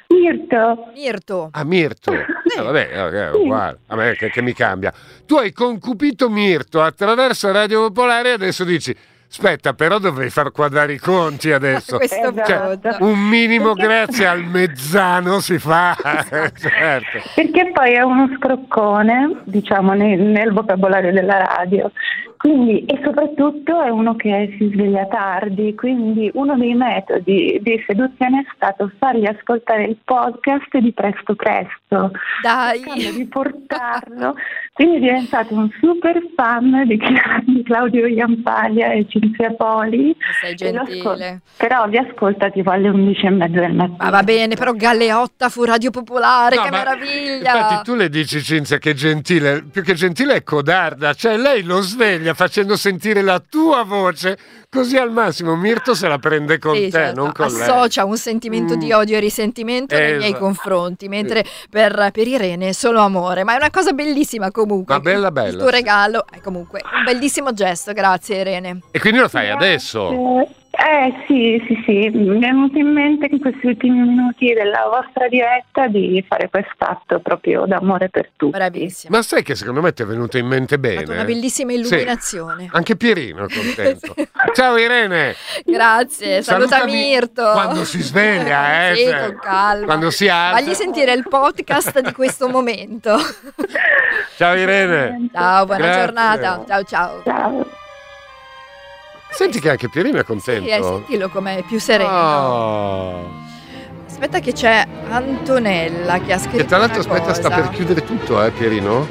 S11: Mirto.
S1: Ah, Mirto. Vabbè, uguale. A me che mi cambia. Tu hai concupito Mirto attraverso Radio Popolare e adesso dici... Aspetta, però dovrei far quadrare i conti adesso.
S11: Esatto.
S1: Un minimo grazie al mezzano si fa. Certo.
S11: Perché poi è uno scroccone, diciamo, nel vocabolario della radio. Quindi, e soprattutto è uno che si sveglia tardi, quindi uno dei metodi di seduzione è stato fargli ascoltare il podcast di Presto Presto. di portarlo. Quindi è diventato un super fan di Claudio Jampaglia e Cinzia Poli.
S2: Sei gentile.
S11: Però vi ascolta tipo alle 11:30 del mattino.
S2: Ma va bene, però Galeotta fu Radio Popolare, che meraviglia!
S1: Infatti tu le dici, Cinzia, che gentile, più che gentile è codarda, cioè lei lo sveglia facendo sentire la tua voce, così al massimo Mirto se la prende con te,
S2: certo,
S1: non con lei.
S2: Associa un sentimento di odio e risentimento nei miei confronti, mentre per Irene è solo amore, ma è una cosa bellissima comunque.
S1: Ma bella.
S2: Il tuo regalo è comunque un bellissimo gesto, grazie Irene.
S1: E quindi lo fai adesso?
S11: Sì, mi è venuto in mente in questi ultimi minuti della vostra diretta di fare quest'atto proprio d'amore per tutti.
S2: Bravissima.
S1: Ma sai che secondo me ti è venuto in mente bene?
S2: Una bellissima illuminazione.
S1: Sì. Anche Pierino è contento. Ciao Irene.
S2: Grazie, saluta Mirto.
S1: Quando si sveglia,
S2: sì, con calma.
S1: Quando si alza.
S2: Fagli sentire il podcast di questo momento.
S1: Ciao Irene.
S2: Ciao, buona giornata. Ciao.
S1: Senti che anche Pierino è contento.
S2: Sì, sentilo com'è più sereno. Aspetta che c'è Antonella che ha scritto.
S1: E tra l'altro
S2: sta
S1: per chiudere tutto, Pierino.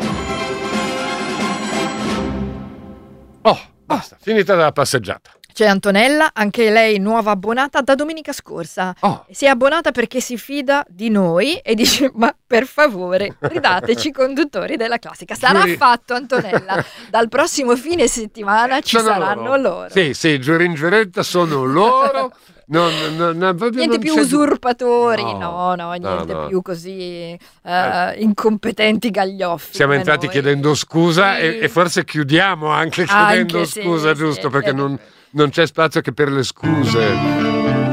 S1: Basta, finita la passeggiata.
S2: C'è Antonella, anche lei nuova abbonata da domenica scorsa. Si è abbonata perché si fida di noi e dice: ma per favore ridateci conduttori della classica. Sarà fatto, Antonella. Dal prossimo fine settimana ci saranno loro.
S1: Sì, giuro in giuretta sono loro.
S2: Niente più usurpatori, niente più così incompetenti gaglioffi.
S1: Siamo entrati chiedendo scusa e forse chiudiamo anche chiedendo scusa, giusto? Perché non c'è spazio che per le scuse.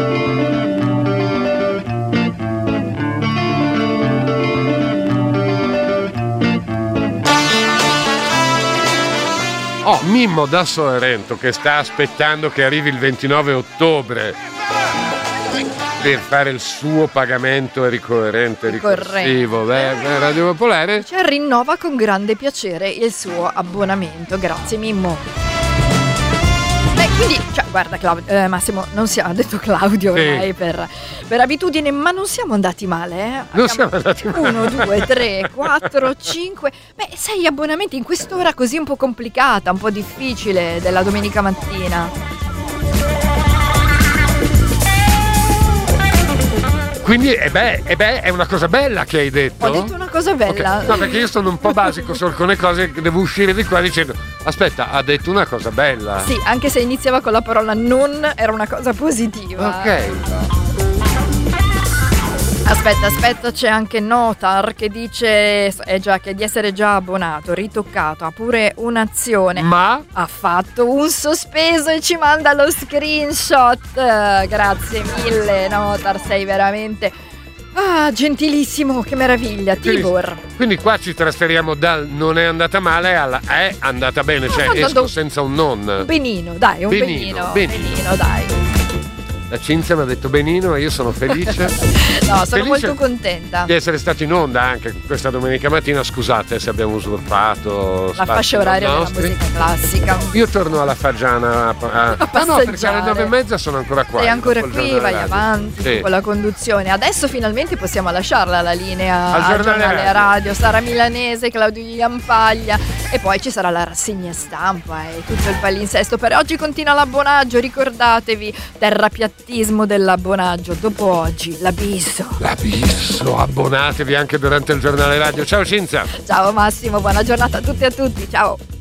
S1: Mimmo da Sorrento che sta aspettando che arrivi il 29 ottobre per fare il suo pagamento ricorsivo Radio Popolare.
S2: Rinnova con grande piacere il suo abbonamento. Grazie Mimmo. Quindi, guarda Massimo, non siamo, ha detto Claudio ormai per abitudine, ma non siamo andati male.
S1: Non siamo andati male.
S2: 1, 2, 3, 4, 5, 6 abbonamenti in quest'ora così un po' complicata, un po' difficile della domenica mattina.
S1: Quindi è una cosa bella che hai detto.
S2: Ho detto una cosa bella.
S1: Okay. No, perché io sono un po' basico su alcune cose, devo uscire di qua dicendo: aspetta, ha detto una cosa bella.
S2: Sì, anche se iniziava con la parola non, era una cosa positiva.
S1: Ok.
S2: Aspetta, c'è anche Notar che dice che di essere già abbonato, ritoccato, ha pure un'azione.
S1: Ma
S2: ha fatto un sospeso e ci manda lo screenshot. Grazie mille Notar, sei veramente gentilissimo, che meraviglia, Tibor.
S1: Quindi qua ci trasferiamo dal non è andata male alla è andata bene, esco senza un non.
S2: Benino, dai, un benino, dai.
S1: La Cinzia mi ha detto benino e io sono felice.
S2: Sono molto contenta
S1: di essere stato in onda anche questa domenica mattina. Scusate se abbiamo usurpato
S2: la fascia oraria della musica classica.
S1: Io torno alla Fagiana perché alle 9:30 sono ancora qua.
S2: Sei ancora qui, vai avanti con la conduzione. Adesso finalmente possiamo lasciarla la linea al giornale radio. Sara Milanese, Claudio Jampaglia e poi ci sarà la rassegna stampa e tutto il palinsesto. Per oggi continua l'abbonaggio, ricordatevi, terrapiattismo dell'abbonaggio, dopo oggi l'abisso, abbonatevi anche durante il giornale radio. Ciao Cinzia. Ciao Massimo, buona giornata a tutti e a tutti, ciao.